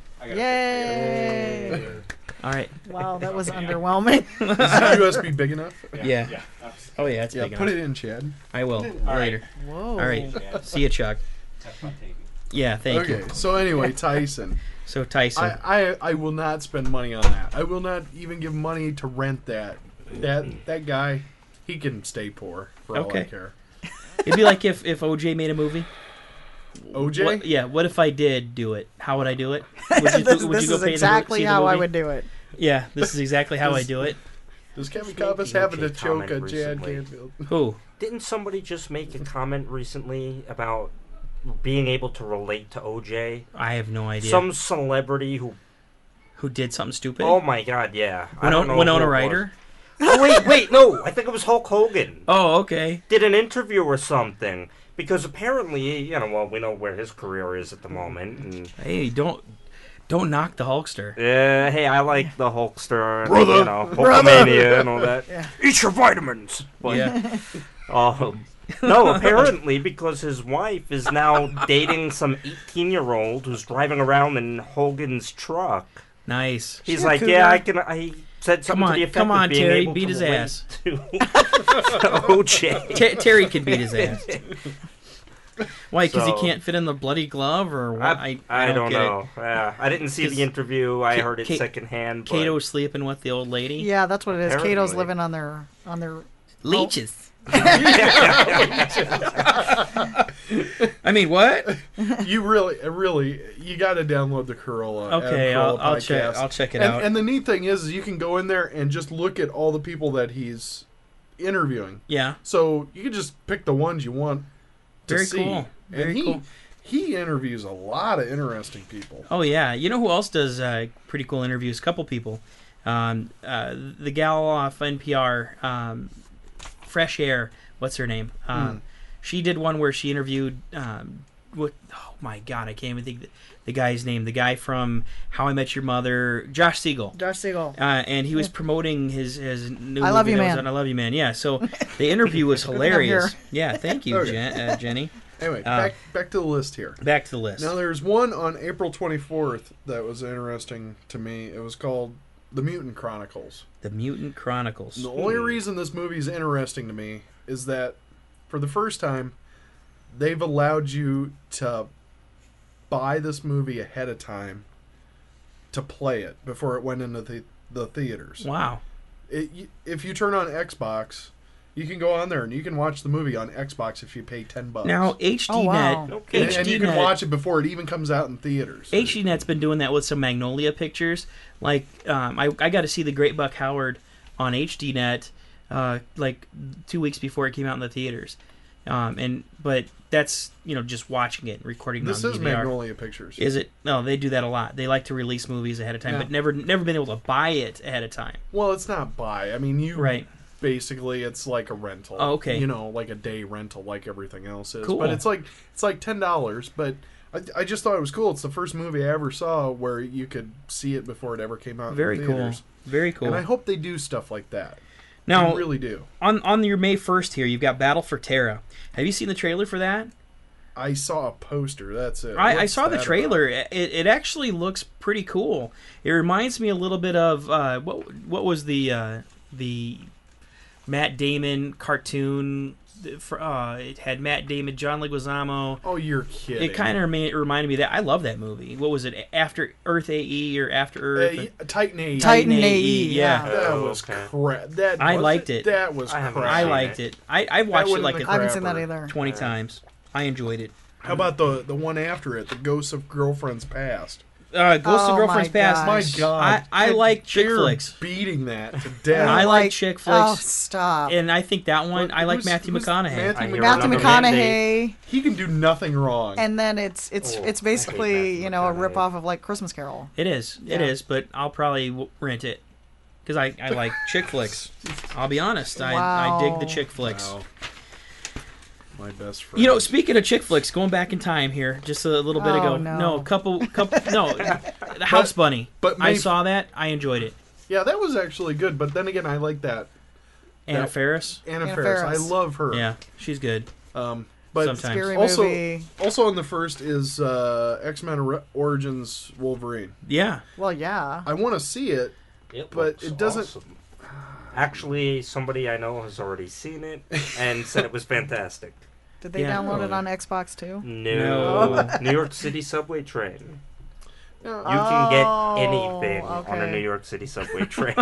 Yay! All right. Wow, that was underwhelming. Is the U S B big enough? Yeah. Yeah. Oh yeah, it's Yeah, big put enough. it in, Chad. I will later. Whoa. All right. See you, Chuck. Yeah. Thank Okay, you. so anyway, Tyson. So Tyson. I, I I will not spend money on that. I will not even give money to rent that. That that guy, he can stay poor for all I Okay. care. It'd be like if if O J made a movie. O J? What, yeah. What if I did do it? How would I do it? Would you, this would this you go is pay the, exactly see the how I movie? would do it. Yeah. This is exactly how I do it. Does Kevin Just made Coppice the having O to J choke a comment Chad recently. Canfield? Who? Didn't somebody just make a comment recently about being able to relate to O J? I have no idea. Some celebrity who. Who did something stupid? Oh my God! Yeah. I don't Winona, know Winona who it was. Ryder. Oh wait, wait, no! I think it was Hulk Hogan. Oh, okay. Did an interview or something because apparently, you know, well, we know where his career is at the moment. And Hey, don't Don't knock the Hulkster. Yeah, hey, I like the Hulkster, and, Brother. you know, Hulkamania and all that. Yeah. Eat your vitamins. But, Yeah. um, no, apparently because his wife is now dating some eighteen-year-old who's driving around in Hogan's truck. Nice. He's She's a like, cougar. yeah, I can. I said something Come on, to the effect come on, of being Terry, able beat to his relate ass. to O J. Ter- Terry could beat his ass. Why? Because So- he can't fit in the bloody glove, or what? I, I, don't, get know. Yeah, I didn't see 'Cause the interview. I Ka- heard it Ka- secondhand. It. But Kato's sleeping with the old lady. Yeah, that's what it is. Apparently. Kato's living on their on their Leeches. I mean, what? You really, really, you got to download the Corolla. Okay, Adam I'll, Carolla I'll check. podcast. I'll check it and, out. and the neat thing is, is, you can go in there and just look at all the people that he's interviewing. Yeah. So you can just pick the ones you want to Very see. cool. Very and he cool. he interviews a lot of interesting people. Oh yeah. You know who else does uh, pretty cool interviews? A couple people. Um, uh, the gal off N P R, um, Fresh Air. What's her name? Um, Mm. She did one where she interviewed. Um, what? Oh my God, I can't even think the, the guy's name. The guy from How I Met Your Mother, Josh Siegel. Josh Siegel. Uh, and he was promoting his his new I Love movie You, that was Man. on I Love You Man. Yeah. So the interview was Good to have hilarious. her. Yeah. Thank you, Okay. Jen, uh, Jenny. Anyway, Uh, back back to the list here. Back to the list. Now there's one on April twenty-fourth that was interesting to me. It was called The Mutant Chronicles. The Mutant Chronicles. The only reason this movie is interesting to me is that for the first time, they've allowed you to buy this movie ahead of time to play it before it went into the, the theaters. Wow. It, y- if you turn on Xbox, you can go on there and you can watch the movie on Xbox if you pay ten bucks. Now H D Oh, Net, wow. Okay. and, and you can watch it before it even comes out in theaters. H D Net's been doing that with some Magnolia pictures. Like, um, I I got to see the Great Buck Howard on H D Net, uh, like two weeks before it came out in the theaters. Um, and but that's you know just watching it, and recording. This on is D V R. Magnolia Pictures. Is it? No, they do that a lot. They like to release movies ahead of time, Yeah. but never never been able to buy it ahead of time. Well, it's not buy. I mean, you Right. basically it's like a rental. Oh, okay. You know, like a day rental, like everything else is. Cool. But it's like it's like ten dollars. But I, I just thought it was cool. It's the first movie I ever saw where you could see it before it ever came out. Very in cool. theaters. Very cool. And I hope they do stuff like that. Now, I really do. on on your May first here, you've got Battle for Terra. Have you seen the trailer for that? I saw a poster. That's it. I, I What's saw the that trailer. about? It, it actually looks pretty cool. It reminds me a little bit of uh, what what was the uh, the Matt Damon cartoon. For, uh, it had Matt Damon, John Leguizamo. Oh, you're kidding. It kind of remi- reminded me of that. I love that movie. What was it? After Earth A E or After Earth? Uh, y- Titan A E. Titan A A E, E. yeah. That Oh, was okay. crap. That I was liked it. That was I haven't crap. I seen liked it. it. I I watched it wasn't like the a, I haven't seen that crapper. either. twenty times. I enjoyed it. How about the the one after it, the Ghosts of Girlfriends Past? Uh, Ghost Oh of Girlfriend's my Past. My Gosh. God, I- I They- like chick they're flicks. beating that to death. I like chick Oh, flicks. stop. And I think that one, What- I like who's- Matthew who's McConaughey. Matthew I hear Matthew another McConaughey. He can do nothing wrong. And then it's it's Oh, it's I hate basically Matthew you know a McConaughey. rip off of like Christmas Carol. It is. It Yeah. is. But I'll probably w- rent it because I, I like chick flicks. I'll be honest. I, I dig the Wow. chick flicks. Wow. My best friend. You know, speaking of chick flicks, going back in time here, just a little bit Oh, ago. no. a couple, couple. No, the House Bunny. but I May- saw that. I enjoyed it. yeah, that was actually good. But then again, I like that Anna That- Faris. Anna, Anna Faris. Faris. I love her. Yeah, she's good. Um, but Sometimes. Scary also, movie. also on the first is uh, X Men Re- Origins Wolverine. Yeah. Well, yeah. I want to see it. It But looks it doesn't- awesome. Actually, somebody I know has already seen it and said it was fantastic. Did they Yeah. download it on Xbox too? No, No. New York City subway train. Yeah, You can get Oh, anything on a okay. New York City subway train.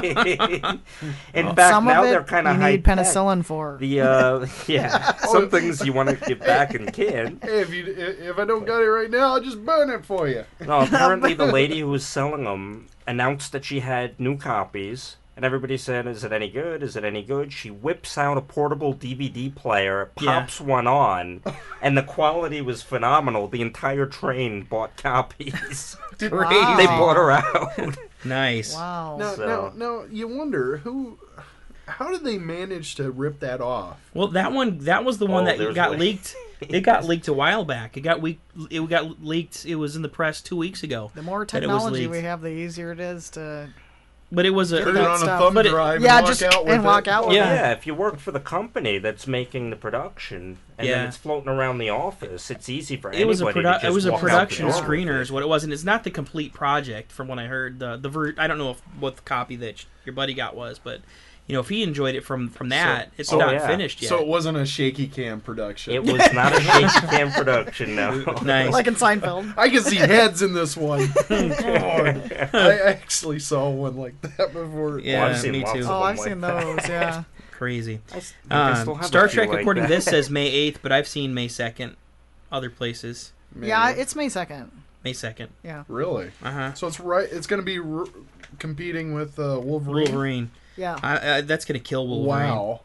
In Well, fact, Some now of it they're kind you of need high penicillin for. The uh, yeah, some things you want to get back and can. Hey, if you if I don't got it right now, I'll just burn it for you. No, apparently the lady who was selling them announced that she had new copies, and everybody said, "Is it any good? Is it any good?" She whips out a portable D V D player, Yeah. pops one on, and the quality was phenomenal. The entire train bought copies. Wow. They bought her out. Nice. Wow. Now, So- now, now, you wonder who, how did they manage to rip that off? Well, that one, that was the one Oh, that there's got way- leaked. It got leaked a while back. It got we it got leaked. It was in the press two weeks ago. The more that it was technology leaked. we have, the easier it is to. But it was a Put it that on a stuff. thumb But it- drive yeah, and walk just- out with and it. walk out with Yeah. Yeah, if you work for the company that's making the production and Yeah. then it's floating around the office, it's easy for It was a anybody produ- to just it was a walk out the production door with screener it. is what it was, and it's not the complete project from what I heard. The the ver- I don't know if, what the copy that your buddy got was, but you know if he enjoyed it from from that, it's oh, not yeah. finished yet. So it wasn't a shaky cam production. It was not a shaky cam production, no. Nice. Like in Seinfeld. I can see heads in this one. God. I actually saw one like that before. Yeah, I've seen me lots too. of Oh, them I've like seen that. those. Yeah. Crazy. I s- I Um, still have a Star few Trek, like according that. to this, says May eighth, but I've seen May second. Other places, Yeah, it's May second. May second. Yeah. Really? Uh huh. So it's right. It's going to be r- competing with uh, Wolverine. Wolverine. Yeah. I, I, that's gonna kill Wolverine. Wow.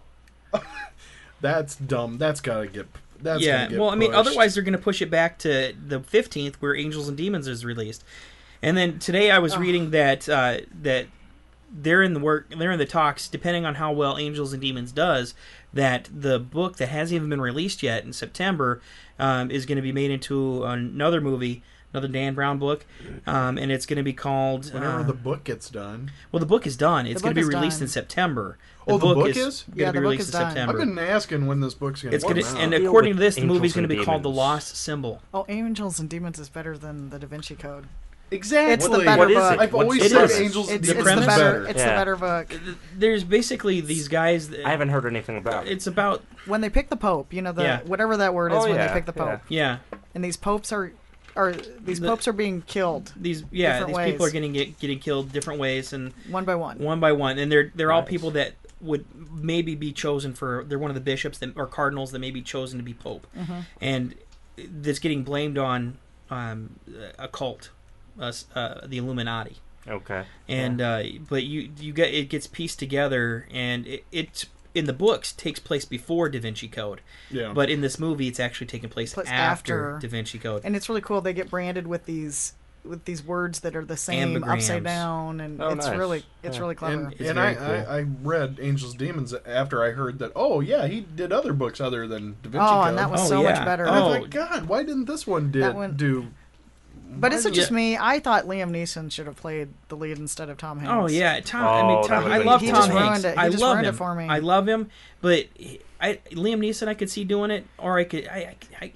That's dumb. That's got to get. That's yeah. Gonna get Well, I mean, pushed. otherwise they're gonna push it back to the fifteenth, where Angels and Demons is released. And then today I was Oh. reading that uh, that they're in the work, they're in the talks, depending on how well Angels and Demons does, that the book that hasn't even been released yet in September um, is going to be made into another movie, another Dan Brown book, um, and it's going to be called. Whenever uh, the book gets done. well, the book is done. It's The going to book be is released done. in September. Oh, the book is? going Yeah, to the be book released is in done. I've September. been asking when this book's going to It's come gonna, out. and Deal according with to this, the Angels movie's going to and be called The Demons. Lost Symbol. Oh, Angels and Demons is better than the Da Vinci Code. Exactly. It's the What better is book. it? I've What's always the said premise? Angels and It's, The it's Demons the premise? is better. better. It's Yeah. the better book. There's basically these guys. That, I haven't heard anything about it. It's about When they pick the Pope, you know the Yeah. whatever that word is Oh, when yeah, they pick the yeah. Pope, yeah. and these popes are, are these The- popes are being killed These yeah. Different These people ways. are getting get, getting killed different ways and one by one. one by one, and they're they're all Nice. people that would maybe be chosen for. They're one of the bishops that or cardinals that may be chosen to be pope, Mm-hmm. and that's getting blamed on um, a cult, uh, uh, the Illuminati. Okay. And uh, but you you get it gets pieced together, and it, it in the books takes place before Da Vinci Code, Yeah. but in this movie it's actually taking place Plus after, after. Da Vinci Code. And it's really cool. They get branded with these with these words that are the same Ambigrams. upside down, and Oh, it's nice. really it's Yeah. really clever. And, It's and I, very cool. I, I read Angels Demons after I heard that, oh, yeah, he did other books other than Da Vinci oh, Code. and that was Oh, so yeah. much better. And I Oh. thought, God, why didn't this one, did, That one- do... But is it Yeah. just me? I thought Liam Neeson should have played the lead instead of Tom Hanks. Oh yeah, Tom. I Oh, mean, that Tom, would've I been love He Tom just Hanks. ruined it. He I just love ruined it him for me. I love him, but I Liam Neeson, I could see doing it, or I could. I I, I,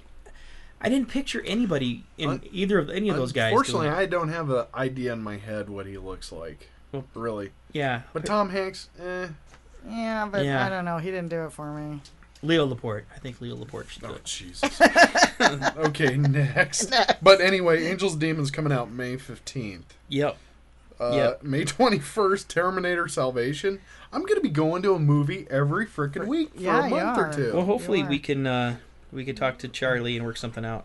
I didn't picture anybody in Un- either of any of those guys. Unfortunately, doing it. I don't have an idea in my head what he looks like. Well, Really. yeah, But Tom Hanks, eh. Yeah, but Yeah. I don't know. He didn't do it for me. Leo Laporte. I think Leo Laporte should do Oh, it. Jesus. Okay, next. But anyway, Angels Demons coming out May fifteenth. Yep. Uh, Yep. May twenty-first, Terminator Salvation. I'm going to be going to a movie every freaking week for Yeah, a you month or are. two. Well, hopefully You are. we can uh, we can talk to Charlie and work something out.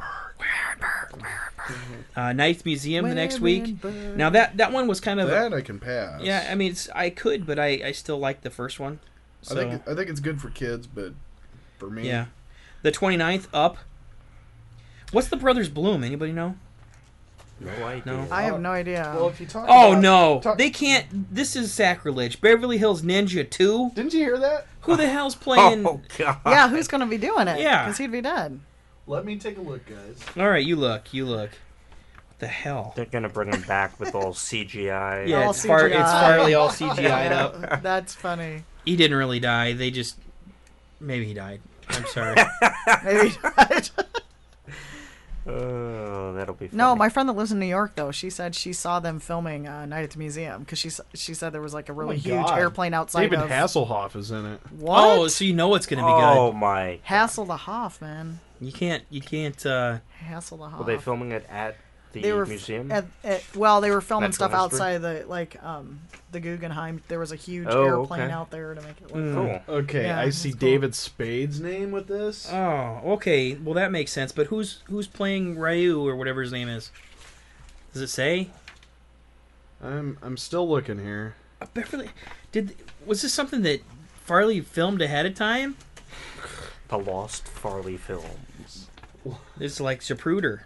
Uh, Ninth Museum the next week. Now that that one was kind of that I can pass. yeah. I mean, it's, I could, but I, I still like the first one. I So think I think it's good for kids, but for me, yeah, the twenty-ninth Up. What's the Brothers Bloom? Anybody know? No idea. No. I have no idea. Well, if you talk, Oh about- no, talk- they can't. This is sacrilege. Beverly Hills Ninja two. Didn't you hear that? Who the hell's playing? Oh, God. yeah, who's gonna be doing it? Yeah. because he'd be dead. Let me take a look, guys. All right, you look. You look. What the hell? They're gonna bring him back with all C G I. Yeah, All it's, far, it's C G I. Farley all C G I'd up. That's funny. He didn't really die. They just maybe he died. I'm sorry. Maybe he died. Oh, that'll be fun. No, my friend that lives in New York, though, she said she saw them filming uh, Night at the Museum because she s- she said there was like a really my huge God. airplane outside David of Hasselhoff is in it. what? Oh, so you know it's gonna be Oh good. my! Hassel the Hoff, man. You can't. You can't. uh Hassel the Hoff. Were they filming it at the They were f- museum? At, at, well, they were filming Natural stuff history? outside the like um the Guggenheim. There was a huge Oh, airplane okay. out there to make it look. Mm. Cool. Okay, Yeah, I see that's cool. David Spade's name with this. Oh, okay. Well, that makes sense. But who's who's playing Ryu or whatever his name is? Does it say? I'm I'm still looking here. Uh, Beverly, did was this something that Farley filmed ahead of time? The Lost Farley films. It's like Zapruder.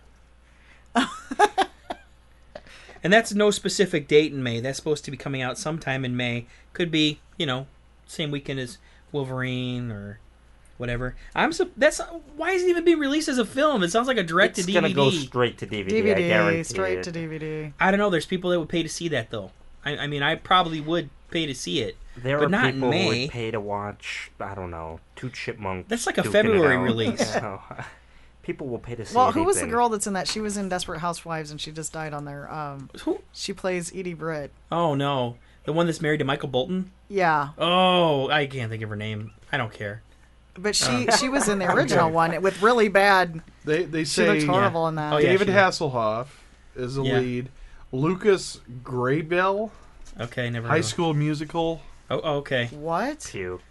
And that's no specific date in May. That's supposed to be coming out sometime in May. Could be, you know, same weekend as Wolverine or whatever. I'm so that's why is it even being released as a film? It sounds like a direct to It's D V D. gonna go straight to D V D. D V I D, guarantee straight it. to D V D. I don't know. There's people that would pay to see that though. I, I mean, I probably would pay to see it, There but are not in people who May. would pay to watch. I don't know, two chipmunks. That's like a duking it February out. release. So, people will pay to see. Well, who was the anything. girl that's in that? She was in Desperate Housewives, and she just died on there. Um, Who? she plays Edie Britt. Oh no, the one that's married to Michael Bolton. Yeah, Oh, I can't think of her name. I don't care. but she she was in the original one with really bad. They they She say looks horrible in that. Oh, yeah, David she- Hasselhoff is the Yeah. lead. Lucas Grabeel, Okay, never. High heard of- School Musical, Oh, oh, okay. What? Puke.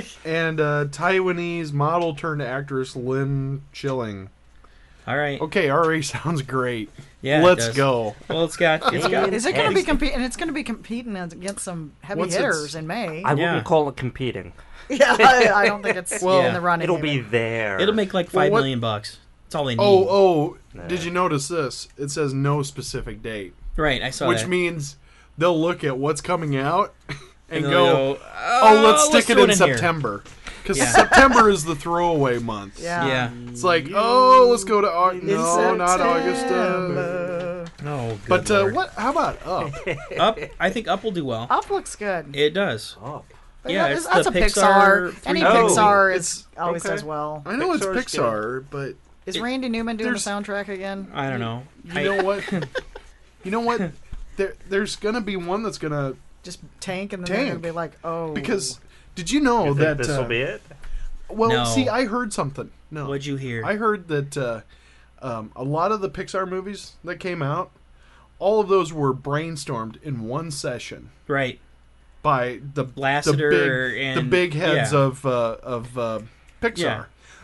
and uh, Taiwanese model turned actress Lynn Chilling. All right. Okay, already sounds great. Yeah, it Let's does. go. Well, it's got it's got. Is it going to be Yes. competing? And it's going to be competing against some heavy What's hitters its- in May. I Yeah. wouldn't call it competing. yeah, I, I don't think it's Well, in the running. It'll be even. there. It'll make like Well, five what- million bucks. That's all they need. Oh, oh! Nah. Did you notice this? It says no specific date, right. I saw which that. means they'll look at what's coming out and, they'll go, go, "Oh, let's stick throw it in here." September," because Yeah. September is the throwaway month. Yeah. Yeah. It's like, oh, let's go to August. In No, not August. Uh, September. Oh, good but uh, Lord. what? How about Up? Up? I think Up will do well. Up looks good. It does. Oh. But Yeah, that- it's that's the a Pixar. Pixar Any three D. Pixar It's- is always okay. does well. I know it's Pixar's Pixar, but Is Randy Newman doing the there's- soundtrack again? I don't know. you I, know what? You know what? There, there's gonna be one that's gonna Just tank, and then they're Tank. gonna be like, oh, because did you know You think that? this will uh, be it? well, No. see, I heard something. No, What'd you hear? I heard that uh, um, a lot of the Pixar movies that came out, all of those were brainstormed in one session right. by the Lasseter the big, and the big heads yeah. of uh, of uh, Pixar. Yeah.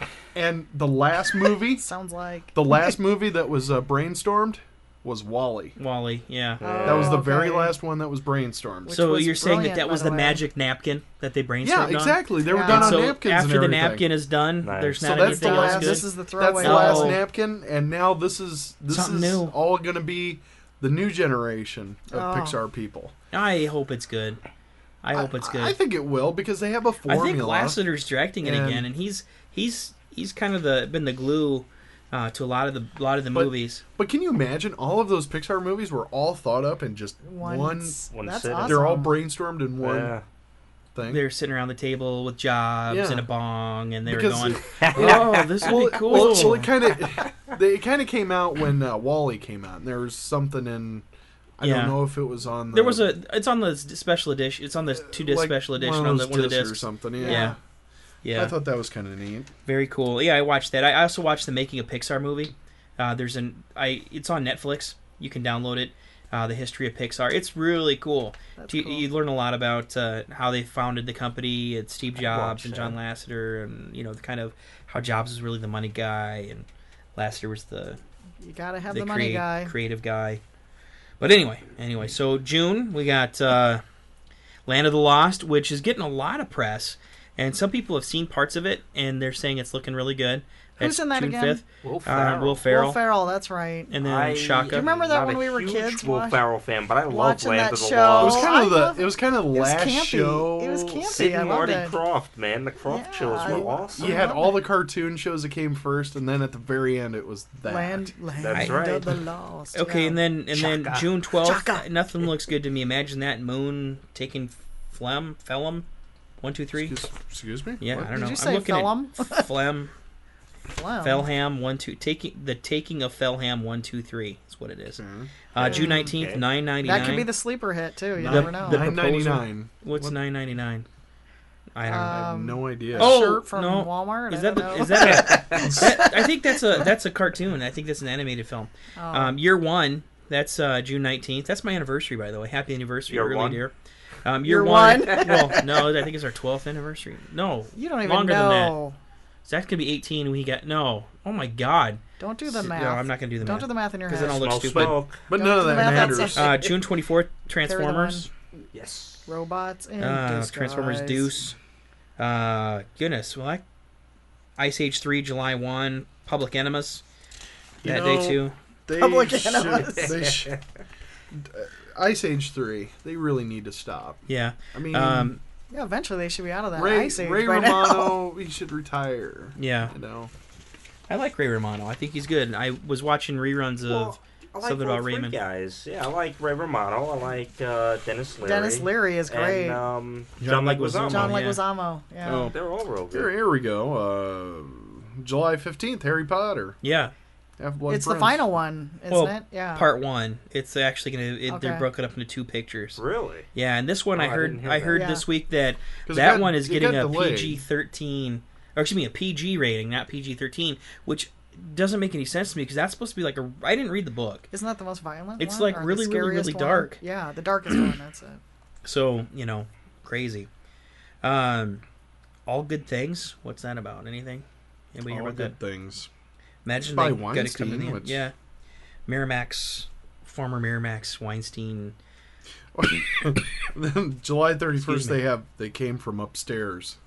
And the last movie, sounds like the last movie that was uh, brainstormed was Wall-E. Wally. Yeah. That was the Oh, very okay. last one that was brainstormed. Which So was you're saying that brilliant, that by was the the way. magic napkin that they brainstormed Yeah, on? exactly. They were Yeah. done on So napkins after and the everything. napkin is done, Nice. there's So not that's the anything else last. good. This is the That's throwaway. the last Oh. napkin, and now this is this Something is new. all going to be the new generation of Oh. Pixar people. I hope it's good. I hope it's good. I think it will because they have a I formula. think Lasseter's directing it And- again, and he's he's he's kind of the been the glue uh, to a lot of the lot of the But- movies. But can you imagine all of those Pixar movies were all thought up in just One, one. One that's sitting. awesome. They're all brainstormed in one Yeah. thing. They're sitting around the table with jobs Yeah. and a bong, and they were Because- going, "Oh, this would well, be cool." well, well, it kind of they kind of came out when uh, Wall-E came out, and there was something in. I Yeah. don't know if it was on. The, There was a. It's on the s- special edition. It's on the two disc like special one edition of on the those one of the discs or discs. something. Yeah. Yeah. Yeah, I thought that was kind of neat. very cool. Yeah, I watched that. I I also watched the making of Pixar movie. Uh, there's an I. It's on Netflix. You can download it. Uh, the history of Pixar. It's really cool. That's you, cool. you learn a lot about uh, how they founded the company. It's Steve Jobs watch and that. John Lasseter, and you know, kind of how Jobs was really the money guy, and Lasseter was the You gotta have the, the, money create- guy. creative guy. But anyway, anyway, so June we got uh, Land of the Lost, which is getting a lot of press, and some people have seen parts of it, and they're saying it's looking really good. Who's That's in that June again? fifth. Will Uh, Ferrell. Will Ferrell, Will Ferrell, that's right. and then I- Shaka. Do you remember that not when a we were huge kids Will watch- Ferrell fan, but I love watching Land that of the show. It was Lost. kind of I the. love- It was kind of the It was last campy. show. It was campy. Sid I and loved Marty it. Croft, man. The Croft Yeah, shows I- were awesome. You had love all it. the cartoon shows that came first, and then at the very end, it was that. Land, land That's of right. the Lost. Okay, yeah. and then and then Shaka. June twelfth. Shaka. Nothing looks good to me. Imagine that Moon taking phlegm, phlegm, one two three. Excuse, excuse me. Yeah, What? I don't know. Did you I'm say looking Phelim? at phlegm, Wow. Felham one two taking the taking of Felham one two three is what it is. Mhm. Uh, June nineteenth, Okay. nine ninety nine. That could be the sleeper hit too. You Nine- never know. the Nine ninety nine. What's What? nine ninety nine? I don't know. I have Um, no idea. Oh, shirt from no. Walmart. Is I that don't the, know. is that, a, that I think that's a that's a cartoon. I think that's an animated film. Oh. Um, year one. That's uh, June nineteenth. That's my anniversary, by the way. Happy anniversary, Year early one? dear. Um, year, Year one. one? Well, no, I think it's our twelfth anniversary. No, You don't even longer than that. know. Zach could be eighteen. We got no. Oh my God. Don't do the S- math. No, I'm not gonna do the Don't math. do the math in your 'Cause head. then I'll look Small stupid. smoke. But Don't none of do the that math. matters. Uh, June twenty-fourth, Transformers. Yes. Robots in Uh, disguise. Transformers Deuce. Uh, goodness. Well, I, Ice Age three, July first. Public Enemas. You That know, day too. They Public should, Enemas. they should, uh, Ice Age three. They really need to stop. Yeah. I mean, Um, Yeah, eventually they should be out of that Ray, ice age Ray by now. Romano, he should retire. Yeah. You know. I like Ray Romano. I think he's good. I was watching reruns of Well, I like something all about three Raymond. guys. Yeah, I like Ray Romano. I like uh, Dennis Leary. Dennis Leary is great. And um, John John Leguizamo. Leguizamo. John yeah. Leguizamo. Yeah. Oh. They're all real Here, good. here we go. Uh, July fifteenth, Harry Potter. Yeah. Half-Blood It's the Prince. final one, isn't Well, it? Yeah. Part one. It's actually gonna. It, They Okay. broke it up into two pictures. Really? Yeah, and this one Oh, I I heard. didn't hear I that. heard Yeah. this week that 'Cause it that got- one is it getting got a delayed. P G thirteen, or excuse me, a P G rating, not P G thirteen, which doesn't make any sense to me because that's supposed to be like a. I didn't read the book, Isn't that the most violent It's one? like Or the really, really, really scariest one? dark. Yeah, the darkest one. That's it. so you know, crazy. Um, all good things. What's that about? Anything? Anybody hear All about good that? things. Imagine by they got it coming Weinstein, in. which- Yeah, Miramax, former Miramax Weinstein. Then July Excuse thirty-first, me. they have they came from upstairs.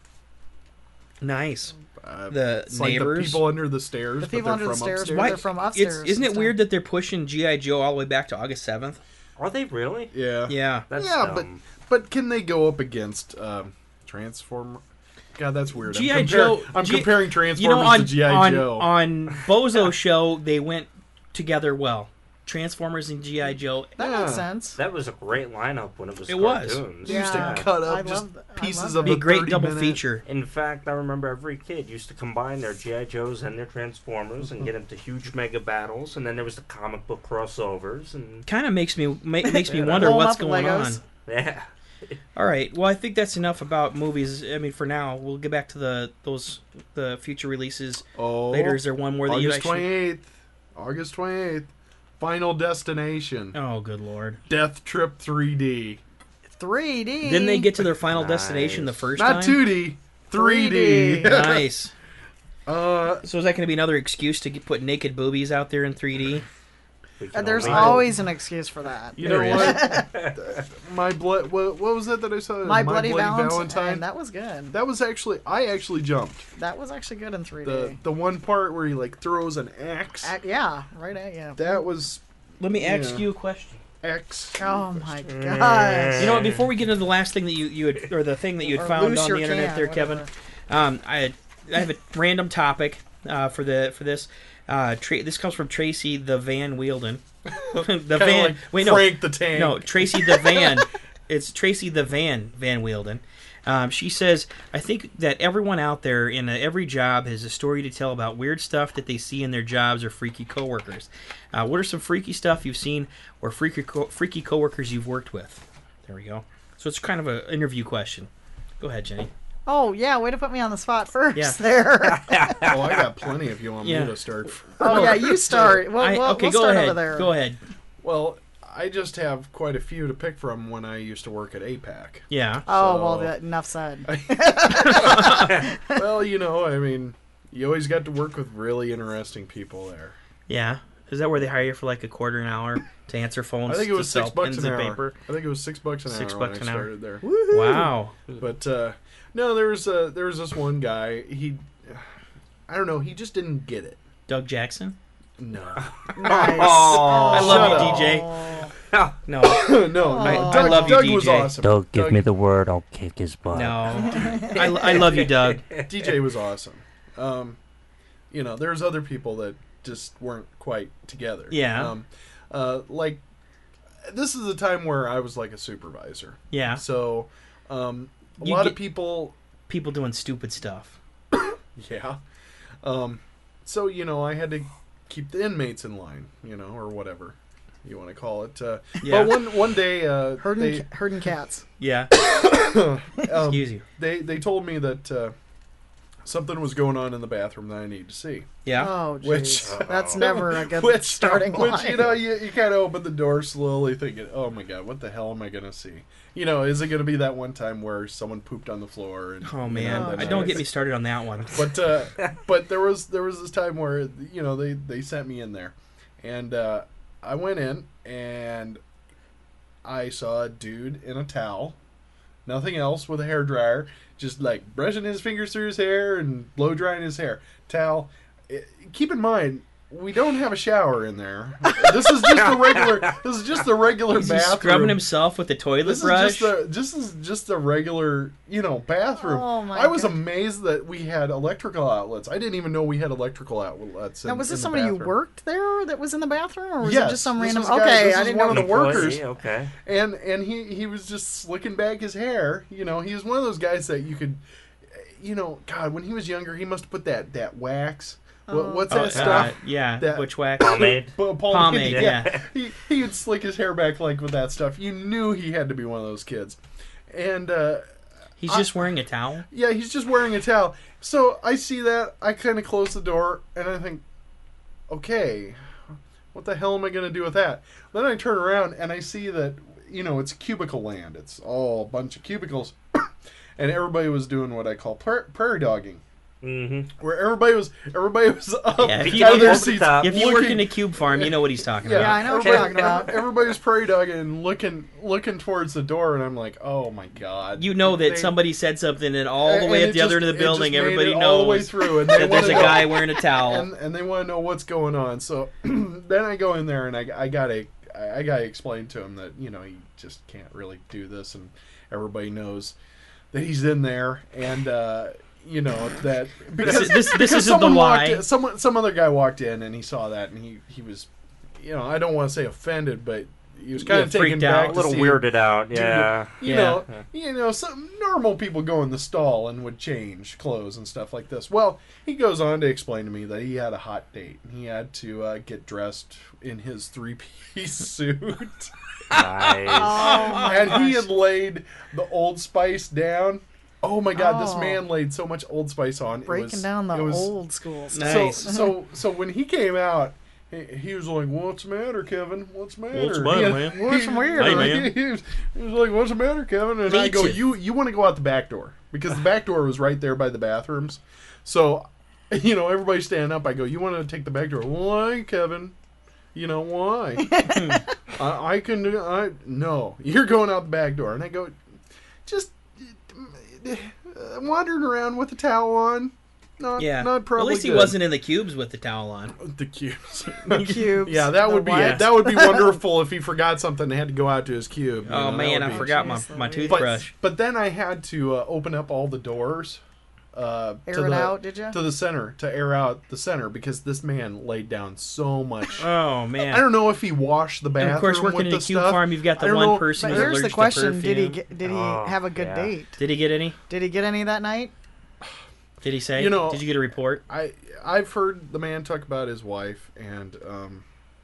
Nice. Uh, The it's like neighbors. the people under the stairs. The but people they're under the from stairs, upstairs. but they're from upstairs. It's, isn't it instead. weird that they're pushing G I. Joe all the way back to August seventh? Are they really? Yeah. Yeah. That's yeah, dumb. but but can they go up against um, Transformer? God, that's weird. G I. I'm compar- Joe. I'm G- comparing Transformers You know, on to G I. on, Joe. on Bozo show, they went together well. Transformers and G I. Joe. That Yeah. makes sense. That was a great lineup when it was It was. cartoons. They used to Yeah. cut I up just love- I pieces love of Be a the great thirty double minute- feature. In fact, I remember every kid used to combine their G I. Joes and their Transformers and get into huge mega battles, and then there was the comic book crossovers, and Kind of makes me ma- makes me Yeah, wonder roll 'em what's up in going on. Legos. yeah. All right. Well, I think that's enough about movies. I mean, for now, we'll get back to the those the future releases Oh, later. Is there one more that you August actually? twenty-eighth. August twenty-eighth. Final Destination. Oh, good lord! Death Trip three D. three D. Didn't they get to their final Nice. destination the first Not time? two D. three D. three D. Nice. uh, So is that going to be another excuse to get, put naked boobies out there in three D? We can And there's only- always an excuse for that. you There know is. what? My blood. What, what was that that I saw? My, Bloody, Valentine. That was good. That was actually. I actually jumped. That was actually good in three D. The the one part where he like throws an axe. Ac- yeah, right at you. That was Let me ask Yeah. you a question. X. Oh my gosh. You know what? Before we get into the last thing that you, you had, or the thing that you had Or found loose on your the internet can, there, Kevin, whatever. um, I had, I have a random topic uh, for the for this. Uh, Tra- this comes from Tracy the Van Wielden. the Kinda Van. like wait, no, Frank the Tank. no, Tracy the Van. It's Tracy the Van Van Wielden. Um, she says, I think that everyone out there in a, every job has a story to tell about weird stuff that they see in their jobs or freaky coworkers. Uh, what are some freaky stuff you've seen or freaky co- freaky coworkers you've worked with? There we go. So it's kind of an interview question. Go ahead, Jenny. Oh yeah, way to put me on the spot first Yeah. there. Oh, I got plenty if you want Yeah. me to start. Oh yeah, you start. We'll, I- we'll, okay, we'll go start ahead. over there. Go ahead. Well, I just have quite a few to pick from when I used to work at A PAC. Yeah. Oh So- well, that, enough said. Well, you know, I mean, you always got to work with really interesting people there. Yeah. Is that where they hire you for like a quarter an hour to answer phones? I think it was to six sell bucks pens an and hour. paper? I think it was six bucks an Six hour bucks when an I hour. started there. Wow. But uh, no, there was uh, there was this one guy. He, I don't know. He just didn't get it. Doug Jackson? No, Nice. I love shut you, up. D J. Oh. No. no, I- no. I Doug, love you, Doug D J. was awesome. Doug, give Doug- me the word, I'll kick his butt. No. I, I love you, Doug. D J was awesome. Um, you know, there's other people that just weren't quite together. Yeah. Um, uh, like this is a time where I was like a supervisor. Yeah. So, um, a You lot get- of people. People doing stupid stuff. Yeah. Um, so you know, I had to keep the inmates in line, you know, or whatever you want to call it. Uh, Yeah. But one one day, uh, Herding, they, ca- herding cats. Yeah. um, Excuse you. they they told me that uh, something was going on in the bathroom that I need to see. Yeah. Oh, Which- jeez. That's never a good Which starting Which line. you know, you, you kind of open the door slowly, thinking, "Oh my god, what the hell am I gonna see?" You know, is it gonna be that one time where someone pooped on the floor? And, Oh you man, know, I then don't get me started on that one. But uh, but there was there was this time where you know they they sent me in there, and uh, I went in and I saw a dude in a towel, nothing else, with a hair dryer, just like brushing his fingers through his hair and blow drying his hair. Towel. It, keep in mind, we don't have a shower in there. This is just a regular. This is just a regular Is he bathroom. scrubbing himself with the toilet This brush? is just a just is just a regular, you know, bathroom. Oh, my I was God. amazed that we had electrical outlets. I didn't even know we had electrical outlets. In, Now, was this in the somebody you bathroom. worked there that was in the bathroom, or was Yes, it just some this random? was a guy- okay, this I was didn't one know. of the Employee, workers. Okay. And and he he was just slicking back his hair. You know, he was one of those guys that you could, you know, God, when he was younger, he must have put that that wax. What, what's Oh, that stuff? uh, yeah, That- which wax? Pomade. P- Pomade, yeah. he he would slick his hair back like with that stuff. You knew he had to be one of those kids. And uh, He's just wearing a towel. yeah, he's just wearing a towel. So I see that. I kind of close the door and I think, okay, what the hell am I going to do with that? Then I turn around and I see that, you know, it's cubicle land. It's all a bunch of cubicles. And everybody was doing what I call pra- prairie dogging. Mm-hmm. Where everybody was everybody was up Yeah, if you out of look their over the seats. top- If you work looking- in a cube farm, you know what he's talking Yeah, about. Yeah, I know what you're everybody- talking about. Everybody was prairie dogging and looking looking towards the door, and I'm like, oh my god. You know that They- somebody said something, and all the and way it at the other end just- of the it building, just made everybody it knows all the way through, and they that there's a wanna know- guy wearing a towel. and, and they want to know what's going on. So then I go in there and I, I gotta I, I gotta explain to him that you know he just can't really do this, and everybody knows that he's in there, and uh, you know that because This- this- this because isn't someone the walked why. in, someone some other guy walked in and he saw that and he he was you know I don't want to say offended, but he was kind Yeah, of taken freaked back, out. A to little see- weirded out. Dude, Yeah. you Yeah. know, you know, some normal people go in the stall and would change clothes and stuff like this. Well, he goes on to explain to me that he had a hot date and he had to uh, get dressed in his three-piece suit, Nice. Oh my and he gosh. had laid the Old Spice down. Oh my God, this Oh. man laid so much Old Spice on. breaking it was, down the it was, old school stuff. Nice. So, so, so when he came out, he, he was like, "What's the matter, Kevin? What's the matter? What's the matter, He- man? What's the matter, Hey, man. He was, he was like, "What's the matter, Kevin?" And I go, Leeches. "You, you want to go out the back door because the back door was right there by the bathrooms." So, you know, everybody's standing up. I go, "You want to take the back door?" Why, Kevin? You know why? I, I can do. I no. You're going out the back door, and I go, just uh, wandering around with a towel on. Not, Yeah. not At probably. least he good. wasn't in the cubes with the towel on. The cubes. The cubes. Yeah, that the would be white- that would be wonderful if he forgot something and had to go out to his cube. you Oh know, that man, would I be- forgot my, Jeez my Louise. toothbrush. But, but then I had to uh, open up all the doors uh, Air to it the out, did ya? to the center to air out the center because this man laid down so much. Oh man. I don't know if he washed the bathroom. And of course, working with in a the cube stuff. farm, you've got I the don't one know- person But who's here's the allergic question: to Did he perfume. get, did he Oh, have a good yeah. date? Did he get any? Did he get any that night? Did he say? You know- Did you get a report? I I've heard the man talk about his wife and um,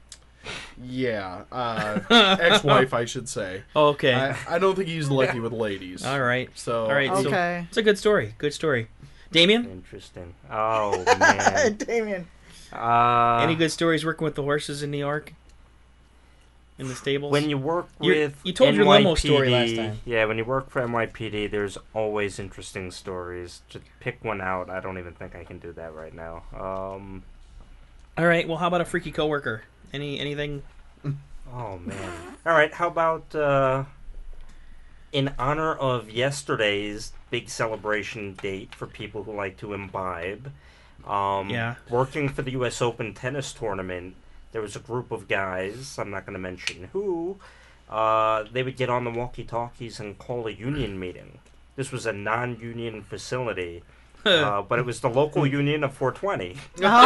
yeah, uh, ex-wife I should say. Oh, okay. I, I don't think he's lucky with ladies. All right. So All right. so Okay. it's a good story. Good story. Damien, Interesting. Oh man. Damien. Uh, any good stories working with the horses in New York? In the stables? When you work You- with you told your N Y P D, limo story last time. Yeah, when you work for N Y P D, there's always interesting stories. Just pick one out. I don't even think I can do that right now. Um, All right. Well, how about a freaky coworker? Any anything? oh man. All right. How about uh, in honor of yesterday's big celebration date for people who like to imbibe? Um, Yeah. Working for the U S Open tennis tournament, there was a group of guys, I'm not going to mention who, uh, they would get on the walkie-talkies and call a union meeting. This was a non-union facility, uh, but it was the local union of four twenty.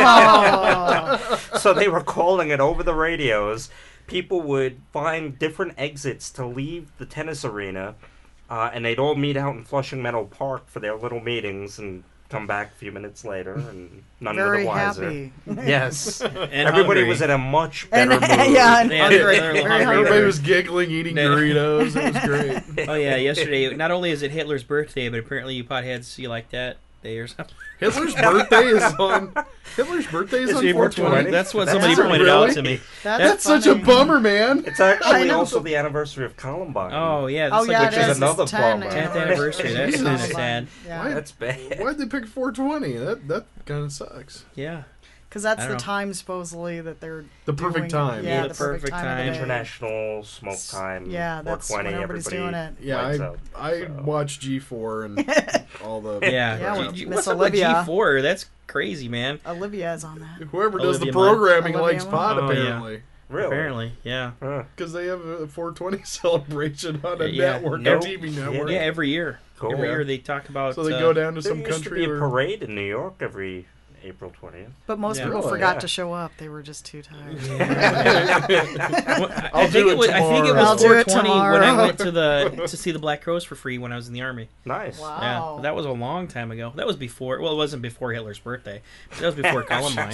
Oh. So they were calling it over the radios. People would find different exits to leave the tennis arena, uh, and they'd all meet out in Flushing Meadow Park for their little meetings and come back a few minutes later, and none were Very the wiser. happy. Yes. And Everybody hungry. was in a much And- better mood. yeah, and Yeah, hungry. they're a Very little hungry. hungry. Everybody was giggling, eating Yeah. Doritos. It was great. Oh yeah, yesterday. Not only is it Hitler's birthday, but apparently you potheads you like that day or something. Hitler's birthday is on. Hitler's birthday is Is on April four twenty. twentieth? That's what That's somebody it, pointed really? out to me. That's, That's such a funny. bummer, man. It's actually know. also the anniversary of Columbine. Oh yeah, Oh that's yeah, like it which is is. another It's ten bummer. tenth anniversary. That's Jesus. kind of sad. Yeah. Why- That's bad. Why'd they pick four twenty? That that kind of sucks. Yeah. Because that's I the don't know. time supposedly that they're The perfect doing- time. Yeah, Yeah, the perfect time. of the day. International Smoke Time. Yeah, that's when four twenty, everybody's everybody doing it. Yeah, lights I up. I So. watched G four and all the Yeah. Yeah, G- well, G- Miss what's up with Olivia. G four? That's crazy, man. Olivia's on that. Whoever does Olivia the Munn. programming Olivia likes Munn. pot, Oh, yeah. apparently. Really? Apparently, yeah. Huh. Because they have a four twenty celebration on a Yeah, network, no a T V network. Yeah, every year. Cool. Every Yeah. year they talk about. So they uh, go down to There some used to country be a where- parade in New York every April twentieth. But most Yeah. people Really? forgot Yeah. to show up. They were just too tired. Well, I, I'll I think do it it was. I think it tomorrow. I'll was do four it twenty when I tomorrow. went to the to see the Black Crows for free when I was in the army. Nice. Wow. Yeah, that was a long time ago. That was before. Well, it wasn't before Hitler's birthday. That was before Columbine.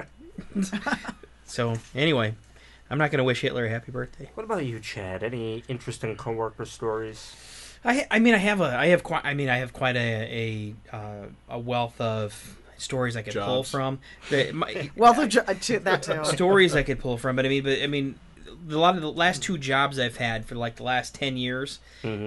So anyway, I'm not going to wish Hitler a happy birthday. What about you, Chad? Any interesting coworker stories? I I mean I have a I have quite I mean I have quite a a, uh, a wealth of stories I could pull Jobs. from. The, my, Well, the, jo- to, that too. stories I could pull from, but I mean, but I mean, a lot of the last two jobs I've had for like the last ten years, Mm-hmm.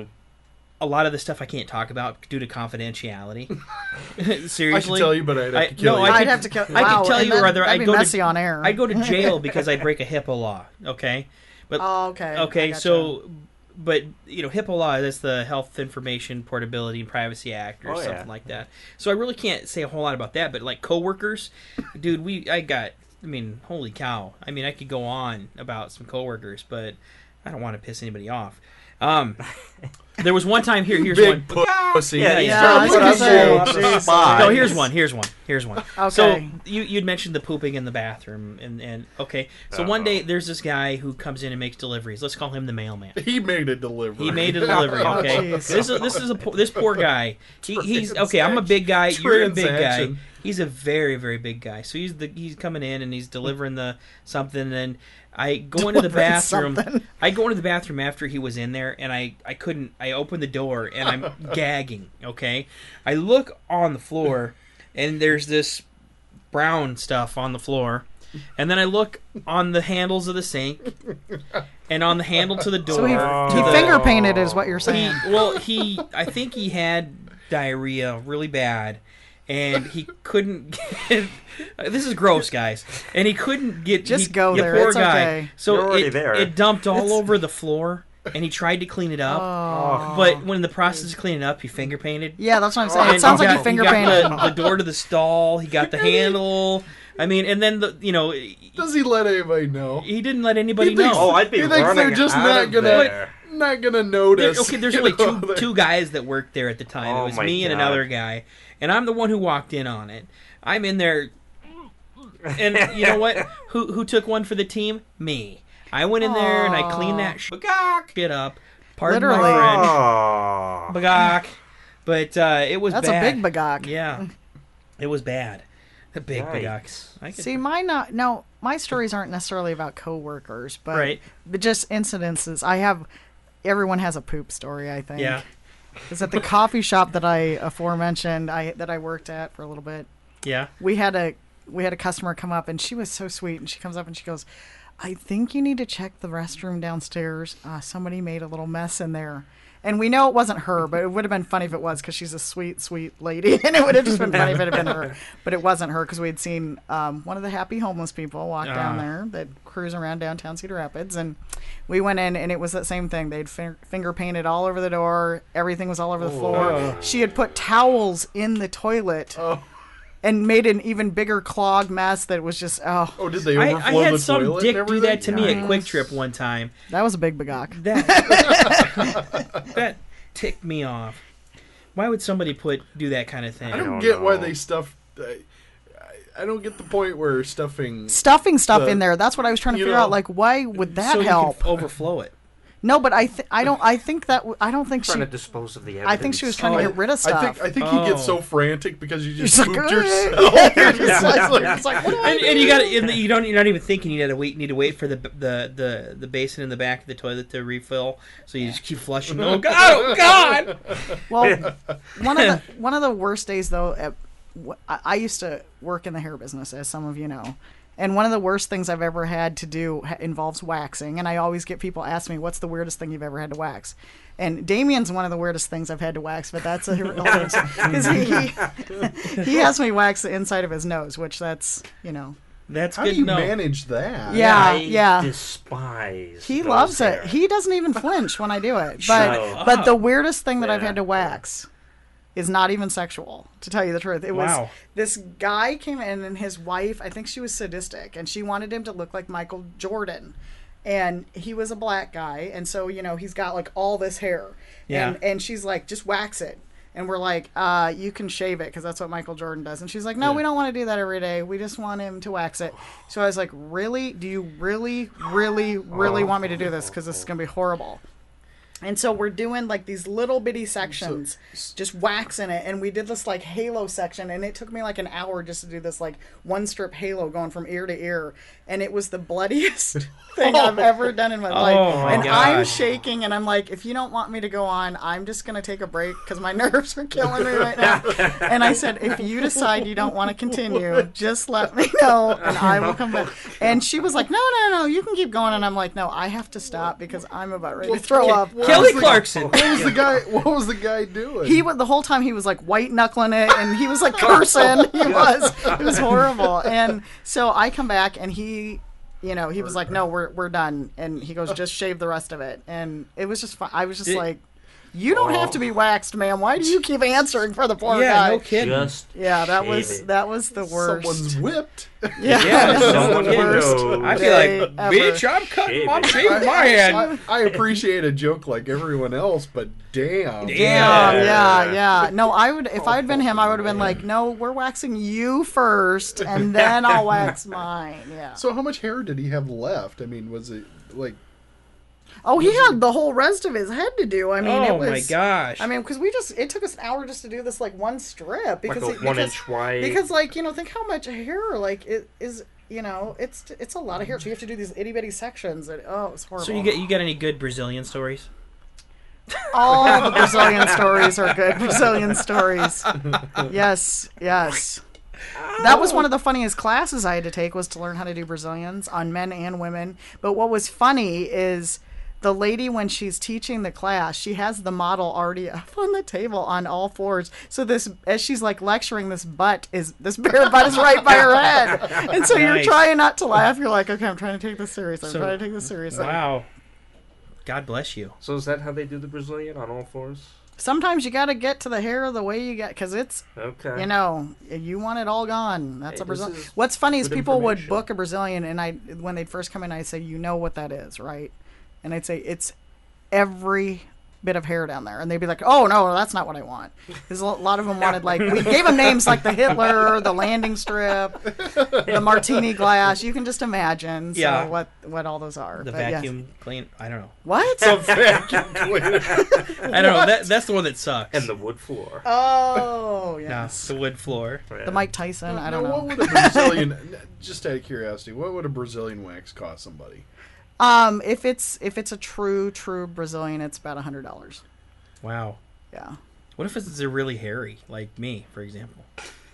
a lot of the stuff I can't talk about due to confidentiality. Seriously, I could tell you, but I'd have I- to kill no, you. I I'd could- have to kill. I wow, could tell and you that- rather that'd I'd be go to- messy on air. I'd go to jail because I'd break a HIPAA law. Okay, but Oh, okay. okay, I gotcha. so. But, you know, HIPAA law, that's the Health Information Portability and Privacy Act or Oh, yeah. something like that. So I really can't say a whole lot about that. But, like, coworkers, dude, we I got, I mean, holy cow. I mean, I could go on about some coworkers, but I don't want to piss anybody off. Um, there was one time here, here's Big one. pussy. Yeah, yeah, I was Put gonna us say, all on the Jesus. spot. No, here's one. Here's one. Here's one. Okay. So you you'd mentioned the pooping in the bathroom, and, and okay. So one Uh-oh. day there's this guy who comes in and makes deliveries. Let's call him the mailman. He made a delivery. He made a delivery. Oh, Okay, jeez. this is this is a poor, this poor guy. He, he's okay. I'm a big guy. You're a big guy. Transaction. He's a very very big guy. So he's the he's coming in and he's delivering the something, and I go into the Delivering bathroom. something. I go into the bathroom after he was in there, and I I couldn't. I opened the door and I'm gagging. Okay, I look on the floor, and there's this brown stuff on the floor. And then I look on the handles of the sink, and on the handle to the door. So he, to he the- finger painted, is what you're he, saying. well, he, I think he had diarrhea really bad, and he couldn't get. This is gross, guys. And he couldn't get. Just he, go you there, Poor it's guy. okay. So You're already it, there. it dumped all It's- over the floor, and he tried to clean it up. Oh. But when in the process of cleaning up, he finger painted. Yeah, that's what I'm saying. And It sounds he like got- he finger got painted. the, the door to the stall. He got the handle. I mean, and then the you know Does he let anybody know? he didn't let anybody He thinks- know. Oh, I'd be He thinks running they're just out not of gonna- there. Not gonna There- notice. okay, there's you only know, two that- two guys that worked there at the time. Oh, it was my me and God. another guy, and I'm the one who walked in on it. I'm in there, and you know what? Who who took one for the team? Me. I went in there and I cleaned that sh- shit up. Pardon Literally. my French, Oh. bagok. But uh, it was That's bad. a big bagok. Yeah, it was bad. A big bagok. Yikes. I could, See, my not no, my stories aren't necessarily about coworkers, but Right. but just incidences. I have everyone has a poop story, I think. yeah, Because at the coffee shop that I aforementioned, I that I worked at for a little bit, yeah. we had a we had a customer come up, and she was so sweet, and she comes up and she goes, "I think you need to check the restroom downstairs. Uh, somebody made a little mess in there." And we know it wasn't her, but it would have been funny if it was, because she's a sweet, sweet lady, and it would have just been funny if it had been her. But it wasn't her, because we had seen um, one of the happy homeless people walk down Ah. there that cruise around downtown Cedar Rapids, and we went in, and it was that same thing. They'd fin- finger painted all over the door. Everything was all over the floor. She had put towels in the toilet. Oh. And made an even bigger clogged mess that was just, oh, Oh, did they I, overflow I had the some toilet dick and do everything? that to me at Nice. Quick Trip one time. that was a big bagok. That that ticked me off. Why would somebody put do that kind of thing? I don't, don't get why know. they stuff. I, I don't get the point where stuffing. Stuffing stuff The- in there. That's what I was trying to you figure know, out. Like, why would that so you help? can overflow it. No, but I th- I don't I think that w- I don't think she Trying to dispose of the evidence. I think she was trying Oh, to get rid of stuff. I think I think he Oh. gets so frantic because you just She's like, pooped "Uh, yourself. You're just like, it's like, what do I And, do? and you got and you don't you're not even thinking you need to wait need to wait for the the the, the basin in the back of the toilet to refill. So you just keep flushing. Oh God! Oh God! Well, one of the one of the worst days though, at, wh- I I used to work in the hair business, as some of you know, and one of the worst things I've ever had to do ha- involves waxing. And I always get people ask me, "What's the weirdest thing you've ever had to wax?" And Damien's one of the weirdest things I've had to wax, but that's a because he, he he has me wax the inside of his nose, which that's you know That's How good. do you no. manage that? Yeah. I yeah. despise. he those loves hair. it. He doesn't even flinch when I do it. Shut But up. but the weirdest thing that I've Yeah. had to wax is not even sexual, to tell you the truth. It was Wow. this guy came in and his wife, I think she was sadistic, and she wanted him to look like Michael Jordan. And he was a black guy, and so, you know, he's got like all this hair. Yeah. And, and she's like, just wax it. And we're like, uh, you can shave it because that's what Michael Jordan does. And she's like, no, Yeah. we don't want to do that every day. We just want him to wax it. So I was like, really? Do you really, really, really want me to do this? Because this is going to be horrible. And so we're doing like these little bitty sections, just waxing it. And we did this like halo section, and it took me like an hour just to do this like one strip halo going from ear to ear. And it was the bloodiest thing I've ever done in my life. Oh, my and gosh. I'm shaking, and I'm like, if you don't want me to go on, I'm just going to take a break because my nerves are killing me right now. And I said, if you decide you don't want to continue, just let me know, and I will come back. And she was like, no, no, no, you can keep going. And I'm like, no, I have to stop because I'm about ready to throw up. What Kelly was the- Clarkson. What was the guy? What was the guy doing? He was the whole time he was like white knuckling it, and he was like cursing. He was. It was horrible. And so I come back, and he, you know, he was like, "No, we're we're done." And he goes, "Just shave the rest of it." And it was just fun. I was just It- like, "You don't have to be waxed, ma'am. Why do you keep answering for the poor Yeah, guy?" no kidding. Just Yeah, that shave was it. that was the worst. Someone's whipped. Yeah, Yeah, that was someone the you worst. know. I feel day like, ever. bitch, I'm cutting my, Shave it. shaving my head. I, I appreciate a joke like everyone else, but damn. Damn. Yeah, Yeah. yeah, yeah. No, I would if I'd been him, I would have been like, "No, we're waxing you first, and then I'll wax mine." Yeah. So how much hair did he have left? I mean, was it like? Oh, he had the whole rest of his head to do. I mean, Oh it was. my gosh. I mean, because we just it took us an hour just to do this like one strip because like a it, one because, inch wide. because like you know think how much hair like it is you know it's it's a lot of hair, so you have to do these itty bitty sections. And, oh, it's horrible. so you get you got any good Brazilian stories? All the Brazilian stories are good Brazilian stories. Yes, yes. That was one of the funniest classes I had to take, was to learn how to do Brazilians on men and women. But what was funny is the lady, when she's teaching the class, she has the model already up on the table on all fours. So this, as she's like lecturing, this butt is this bare butt is right by her head, and so you're Nice. trying not to laugh. You're like, okay, I'm trying to take this seriously. I'm So- trying to take this seriously. Wow. God bless you. So is that how they do the Brazilian, on all fours? Sometimes you got to get to the hair the way you get, because it's, Okay. you know, you want it all gone. That's Hey, a Brazilian. this is What's funny is good people would information. book a Brazilian, and I, when they'd first come in, I'd say, you know what that is, right? And I'd say, it's every bit of hair down there. And they'd be like, oh, no, that's not what I want. Because a lot of them wanted, like, we gave them names like the Hitler, the landing strip, the martini glass. You can just imagine so Yeah. what, what all those are. The But, yes. vacuum clean. I don't know. What? Vacuum cleaner. I don't know. That, that's the one that sucks. And the wood floor. Oh, no, yes. the wood floor. The Mike Tyson, I don't Now, know. what would a Brazilian? Just out of curiosity, what would a Brazilian wax cost somebody? Um, if it's if it's a true true Brazilian, it's about a hundred dollars. Wow. Yeah. What if it's a really hairy, like me, for example?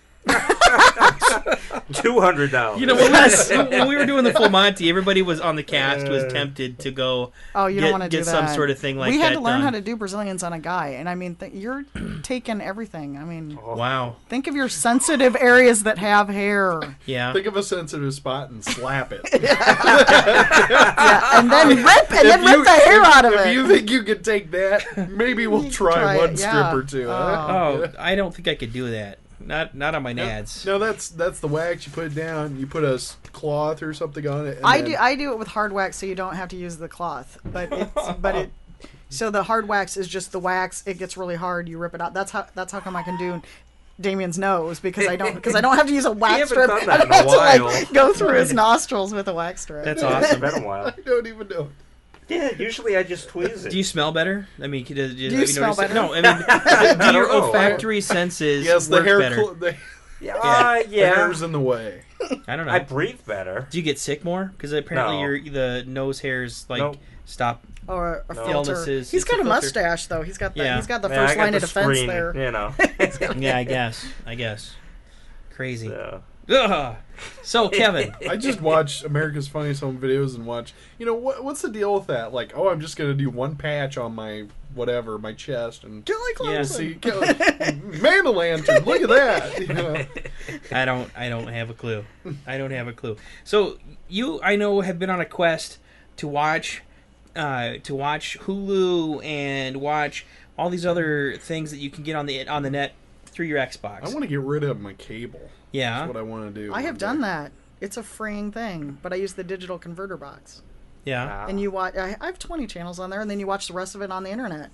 Two hundred dollars. You know, when, we, when we were doing the full Monty, everybody was on the cast was tempted to go. Oh, you get, don't want to do get that. some sort of thing like we had that to learn done. how to do Brazilians on a guy, and I mean, th- you're taking everything. I mean, Wow. think of your sensitive areas that have hair. Yeah. Think of a sensitive spot and slap it. Yeah, and then rip and then If rip you- the hair if- out of if it. you think you could take that, maybe we'll try, try one it, strip yeah. or two. huh? Oh, I don't think I could do that. Not not on my nads. No, that's that's the wax. You put it down. You put a s- cloth or something on it. And I then- do I do it with hard wax, so you don't have to use the cloth. But it's but it. So the hard wax is just the wax. It gets really hard. You rip it out. That's how that's how come I can do Damien's nose, because I don't because I don't have to use a wax haven't strip. done I that don't in a have to like while. go through his nostrils with a wax strip. That's It's awesome. been a while. I don't even know. Yeah, usually I just tweeze it. Do you smell better? I mean, do, do, you have smell noticed it? better? No, I mean, do your don't know. olfactory senses Yes, the work hair. better? Cl- the, yeah, uh, the yeah. hair's in the way. I don't know. I breathe better. Do you get sick more? Because apparently No. your the nose hairs like Nope. stop. Or a No. filter. Illnesses. He's It's got a a filter. mustache though. He's got the Yeah. he's got the Yeah, I first got line the of defense screen, there. You know. Yeah, I guess. I guess. Crazy. Yeah. Ugh. So Kevin, I just watch America's Funniest Home Videos and watch. You know what? What's the deal with that? Like, oh, I'm just gonna do one patch on my whatever, my chest, and Kelly Yeah, Clarkson. see, man, the lantern. Look at that. You know? I don't. I don't have a clue. I don't have a clue. So you, I know, have been on a quest to watch, uh, to watch Hulu and watch all these other things that you can get on the on the net through your Xbox. I want to get rid of my cable. Yeah. That's what I want to do. I have done that. It's a freeing thing, but I use the digital converter box. Yeah. And you watch. I I have twenty channels on there, and then you watch the rest of it on the internet.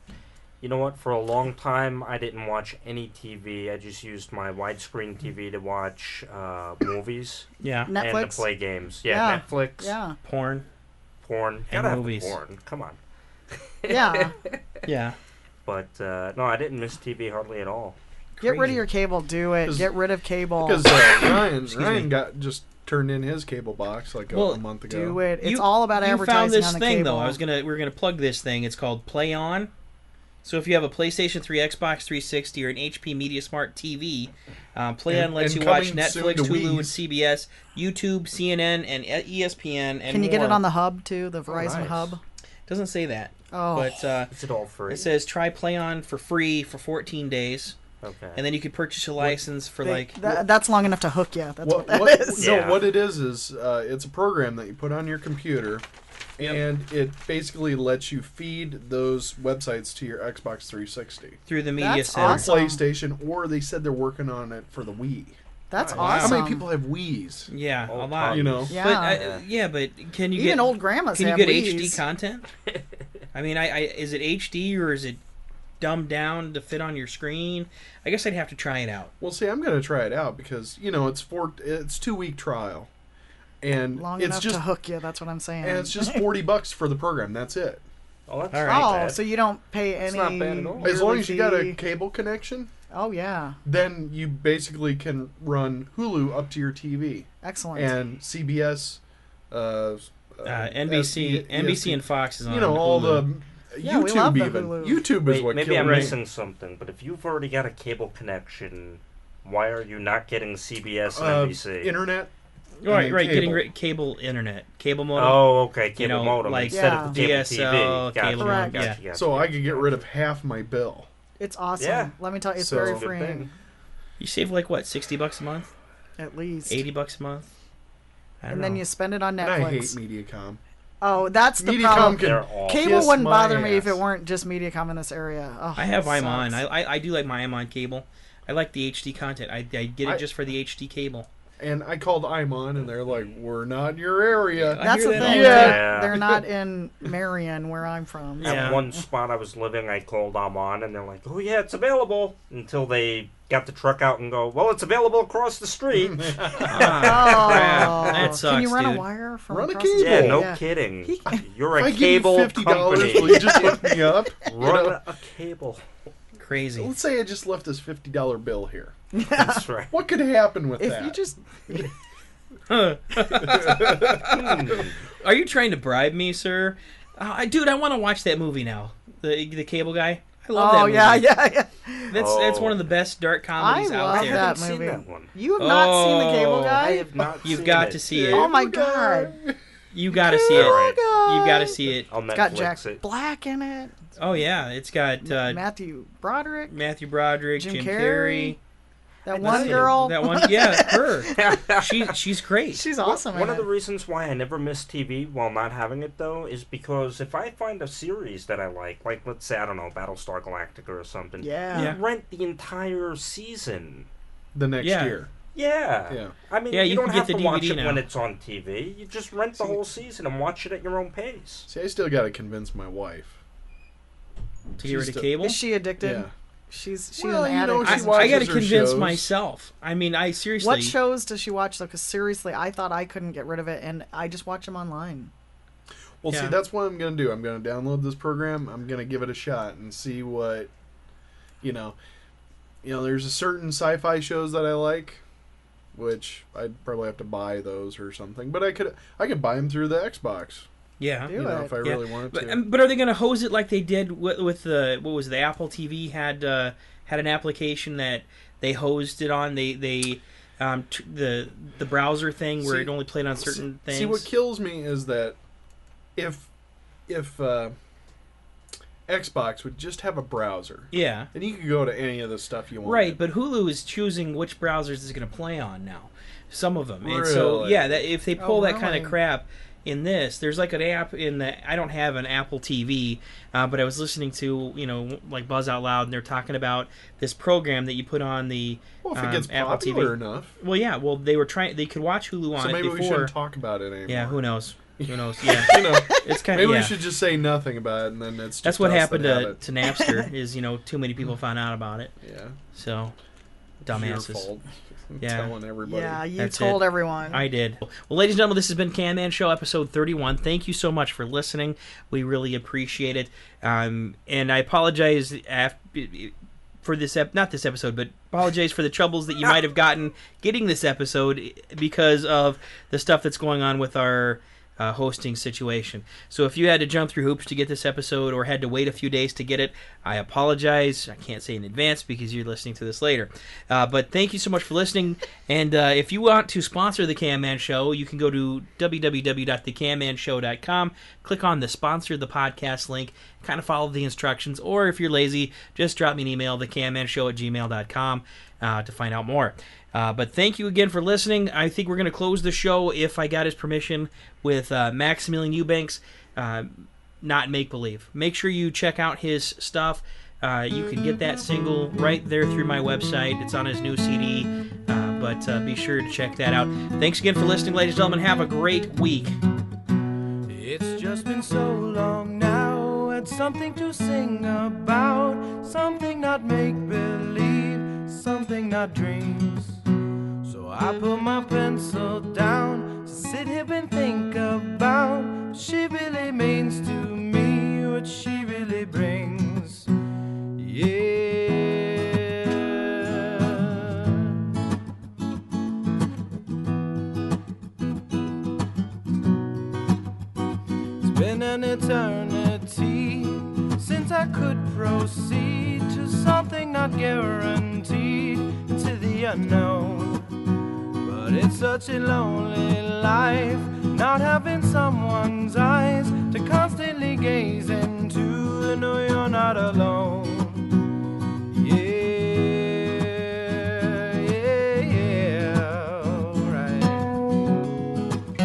You know what? For a long time, I didn't watch any T V. I just used my widescreen T V to watch uh, movies. Yeah. And Netflix? to play games. Yeah, Yeah. Netflix. Yeah. Porn. Porn. And Gotta have the movies. porn. Come on. Yeah. Yeah. But uh, no, I didn't miss T V hardly at all. Get rid Crazy. of your cable. Do it. 'Cause- Get rid of cable. Because uh, Ryan, Excuse Ryan me. got just turned in his cable box like a, Well, a month ago. Do it. It's You- all about you advertising found this on the thing cable. though. I was gonna we are gonna plug this thing. It's called Play On. So if you have a PlayStation three, Xbox three sixty, or an H P MediaSmart T V, uh, Play And- On lets and you watch coming soon Netflix, to Hulu, Wii's. and C B S, YouTube, C N N, and E S P N. And Can you get it more. on the hub too? The Verizon nice. hub. Doesn't say that, Oh. but uh, Is it all free? it says try Play On for free for fourteen days, Okay. and then you could purchase a license for They- like. tha- that's long enough to hook you. That's what, What, that what, is. no, Yeah. what it is is uh, it's a program that you put on your computer, and it basically lets you feed those websites to your Xbox three sixty, through the media That's center. or awesome. PlayStation, or they said they're working on it for the Wii. That's Wow. awesome. How many people have Wii's? Yeah, a Oh, lot. You know, Yeah. But uh, yeah, but can you Even get old grandmas Can you have get Wii's. H D content? I mean, I, I is it H D or is it dumbed down to fit on your screen? I guess I'd have to try it out. well, see, I'm going to try it out because you know it's four, it's two week trial, and Long it's enough just to hook you. That's what I'm saying. and it's just forty bucks for the program. That's it. Oh, that's All not right. Oh, bad. so you don't pay any. It's not bad at all. As long as you got a yearly fee? cable connection, Oh yeah, then you basically can run Hulu up to your T V excellent. and C B S, uh, Uh, N B C, S- N B C, and Fox is on. you know all Hulu. the Yeah, we YouTube love the even Hulu. YouTube is Wait, what maybe killed I'm me. missing something, but if you've already got a cable connection, why are you not getting C B S and Uh, N B C? internet. right, and right, getting cable. ri- cable internet, cable modem. Oh, okay, cable You know, modem like instead Yeah. of the cable T V. D S L, Gotcha, cable modem, gotcha, yeah. gotcha, So I gotcha. could get rid of half my bill. It's awesome. Yeah. Let me tell you, it's So- very It's a good freeing. thing. You save like what, sixty bucks a month, At least. eighty bucks a month. I don't And then know. you spend it on And I hate Netflix. MediaCom. Oh, that's the MediaCom problem. can They're all Cable kiss wouldn't my bother me if ass. it weren't just MediaCom in this area. Oh, I have it I'm on. sucks. I, I I do like my I'm on cable. I like the H D content. I, I get it I- just for the H D cable. And I called Imon, and they're like, "We're not in your area." I That's hear the that thing. all the They're, time. they're not in Marion, where I'm from. Yeah. At one spot I was living, I called Amon, and they're like, "Oh yeah, it's available." Until they got the truck out and go, "Well, it's available across the street." Ah, crap. That Can sucks, you run dude. a wire from Run a across the cable. yeah, street? no Yeah. kidding. He- You're If a I give you cable fifty dollars, company. will you just hook me up? You Run know? a cable. Crazy. Let's say I just left this fifty dollar bill here. That's right. What could happen with If that? you just Are you trying to bribe me, sir? Uh, I, dude, I want to watch that movie now. The the Cable Guy. I love that oh movie. yeah, yeah, yeah. That's that's Oh. one of the best dark comedies I out love there. I that haven't seen movie. that one. You have not seen the Cable Oh. Guy? I have not. You've seen got it. to see it. Oh my god! You got to see it. Alright. You got to see it. I'll It's got Netflix Jack it. Black in it. Oh yeah, it's got uh, Matthew Broderick. Matthew Broderick, Jim Jim, Carrey. Carrey. That That's one it. girl. That one, yeah, her. She she's great. She's awesome. One in of the it. reasons why I never miss T V while not having it though is because if I find a series that I like, like let's say I don't know Battlestar Galactica or something, Yeah. Yeah. rent the entire season. the next Yeah. year. Yeah. Yeah. I mean, Yeah, you, you don't can get have the to D V watch D it now. when it's on T V. You just rent the See- whole season and watch it at your own pace. See, I still got to convince my wife. To get rid She's of still- cable. Is she addicted? Yeah. She's she's Well, an you know, addict. she I, I watches got to her convince shows. myself. I mean, I seriously. What shows does she watch though? Because seriously, I thought I couldn't get rid of it, and I just watch them online. Well, see, Yeah. that's what I'm going to do. I'm going to download this program. I'm going to give it a shot and see what, you know, you know. There's a certain sci-fi shows that I like, which I'd probably have to buy those or something. But I could, I could buy them through the Xbox. Yeah. Do You know, it. if I Yeah. really wanted But, to. um, but are they going to hose it like they did with, with the what was it, the Apple T V had uh, had an application that they hosed it on? They they um, t- the the browser thing where See- it only played on certain see, things. See, what kills me is that if if uh, Xbox would just have a browser, yeah. then you could go to any of the stuff you want. Right, but Hulu is choosing which browsers it's going to play on now. Some of them, and so Really? yeah, that if they pull Oh, that kind really? of crap, in this. There's like an app in the. I don't have an Apple T V, uh, but I was listening to you know like Buzz Out Loud, and they're talking about this program that you put on the Well, if it um, gets Apple T V. popular enough. Well, yeah. Well, they were trying. They could watch Hulu on So it maybe before. we shouldn't talk about it anymore. Yeah, who knows? Who knows? Yeah, you know, it's kind maybe of. Yeah. we should just say nothing about it, and then it's just That's what us happened that to, have it. to Napster. Is you know too many people found out about it. Yeah. So, dumbasses. Your fault. Yeah. Telling everybody. Yeah, you That's told it. everyone. I did. Well, ladies and gentlemen, this has been Can Man Show episode thirty-one. Thank you so much for listening. We really appreciate it. Um, and I apologize af- for this, ep- not this episode, but apologize for the troubles that you might have gotten getting this episode because of the stuff that's going on with our uh, hosting situation. So if you had to jump through hoops to get this episode or had to wait a few days to get it, I apologize. I can't say in advance because you're listening to this later. Uh, but thank you so much for listening. And uh, if you want to sponsor The Can Man Show, you can go to w w w dot the can man show dot com, click on the Sponsor the Podcast link, kind of follow the instructions, or if you're lazy, just drop me an email, the can man show at gmail dot com, uh, to find out more. Uh, but thank you again for listening. I think we're going to close the show, if I got his permission, with uh, Maximilian Eubanks, uh, Not Make Believe. Make sure you check out his stuff. Uh, you can get that single right there through my website. It's on his new C D, uh, but uh, be sure to check that out. Thanks again for listening, ladies and gentlemen. Have a great week. It's just been so long now, had something to sing about, something not make-believe, something not dreams. So I put my pencil down to sit here and think about what she really means to me, what she really brings. Yeah. It's been an eternity since I could proceed to something not guaranteed, into the unknown. But it's such a lonely life, not having someone's eyes to constantly gaze into and know you're not alone. Yeah, yeah, yeah, right.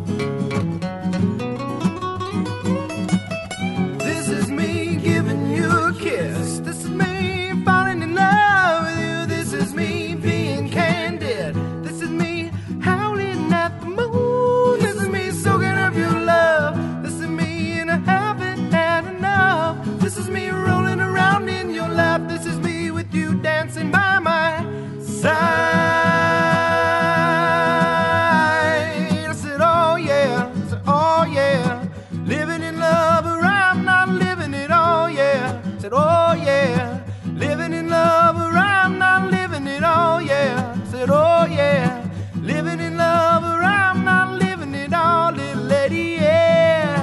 This is me giving you a kiss. This is me falling in love with you. This is me being candid. This is me howling at the moon. This is me soaking up your love. This is me and I haven't had enough. This is me rolling around in your lap. This is me with you dancing by my side. I said, oh yeah, I said, oh yeah, living in love or I'm not living it, oh yeah. I said, oh yeah, living in love or I'm not living it, oh yeah. I said, oh yeah, living in love or I'm not living it, oh little lady, yeah.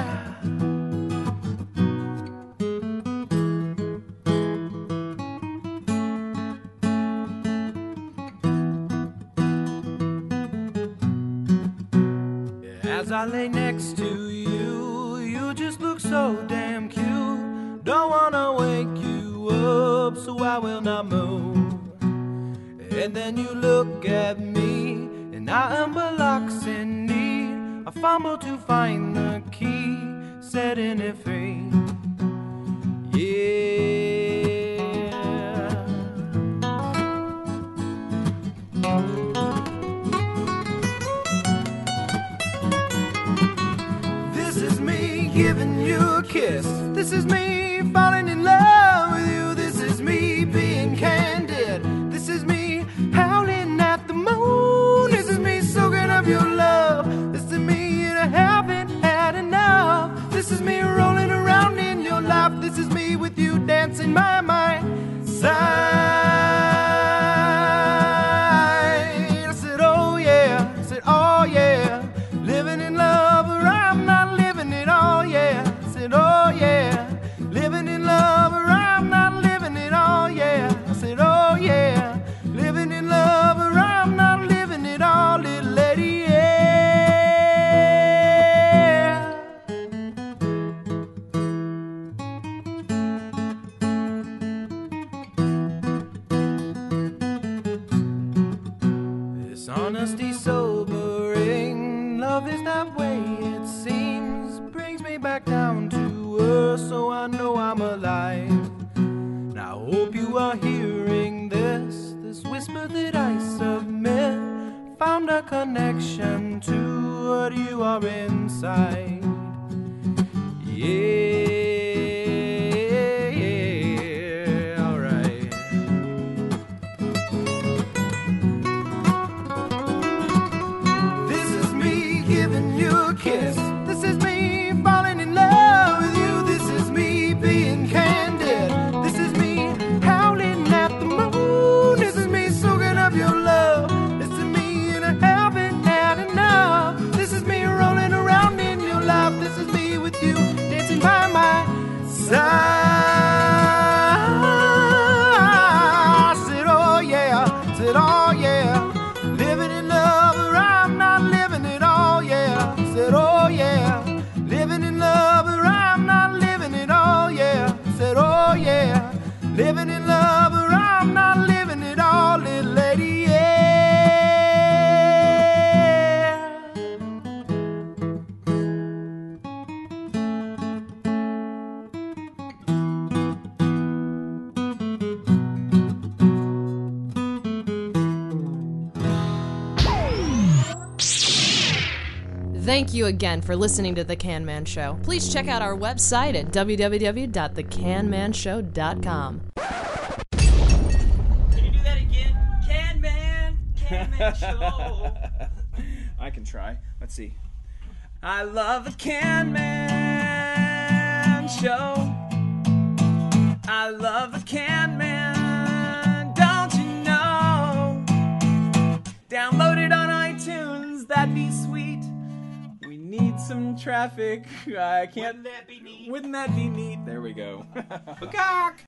As I lay next to you, you just look so damn cute. Don't wanna wake you up, so I will not move. And then you look at me, and I am bullocks in need. I fumble to find the key, setting it free. This is me giving you a kiss. This is me falling in love with you. This is me being candid. This is me howling at the moon. This is me soaking up your love. This is me and I haven't had enough. This is me rolling around in your lap. This is me with you dancing by my side. I said, oh yeah, I said, oh yeah, living in love or I'm not living it, oh yeah. I said, oh yeah, you are hearing this, this whisper that I submit, found a connection to what you are inside. Yeah, alright. This is me giving you a kiss. This is me falling in love with you. This is me being candid. This is me howling at the moon. This is me soaking up your love. This is me and I haven't had enough. This is me rolling around in your life. This is me with you dancing by my side. I said, oh yeah, said, oh yeah, living in love or I'm not living it all, yeah. Said, oh yeah, living in love or I'm not living it all, yeah. Said, oh yeah, living in love or I'm not living it all, little lady, yeah. Thank you again for listening to The Can Man Show. Please check out our website at w w w dot the can man show dot com. Can you do that again? Can Man, Can Man Show. I can try. Let's see. I love the Can Man Show. I love the Can Man. Don't you know? Download it on iTunes. That'd be sweet. We need some traffic. I can't. Wouldn't that be neat? Wouldn't that be neat? There we go. Cock.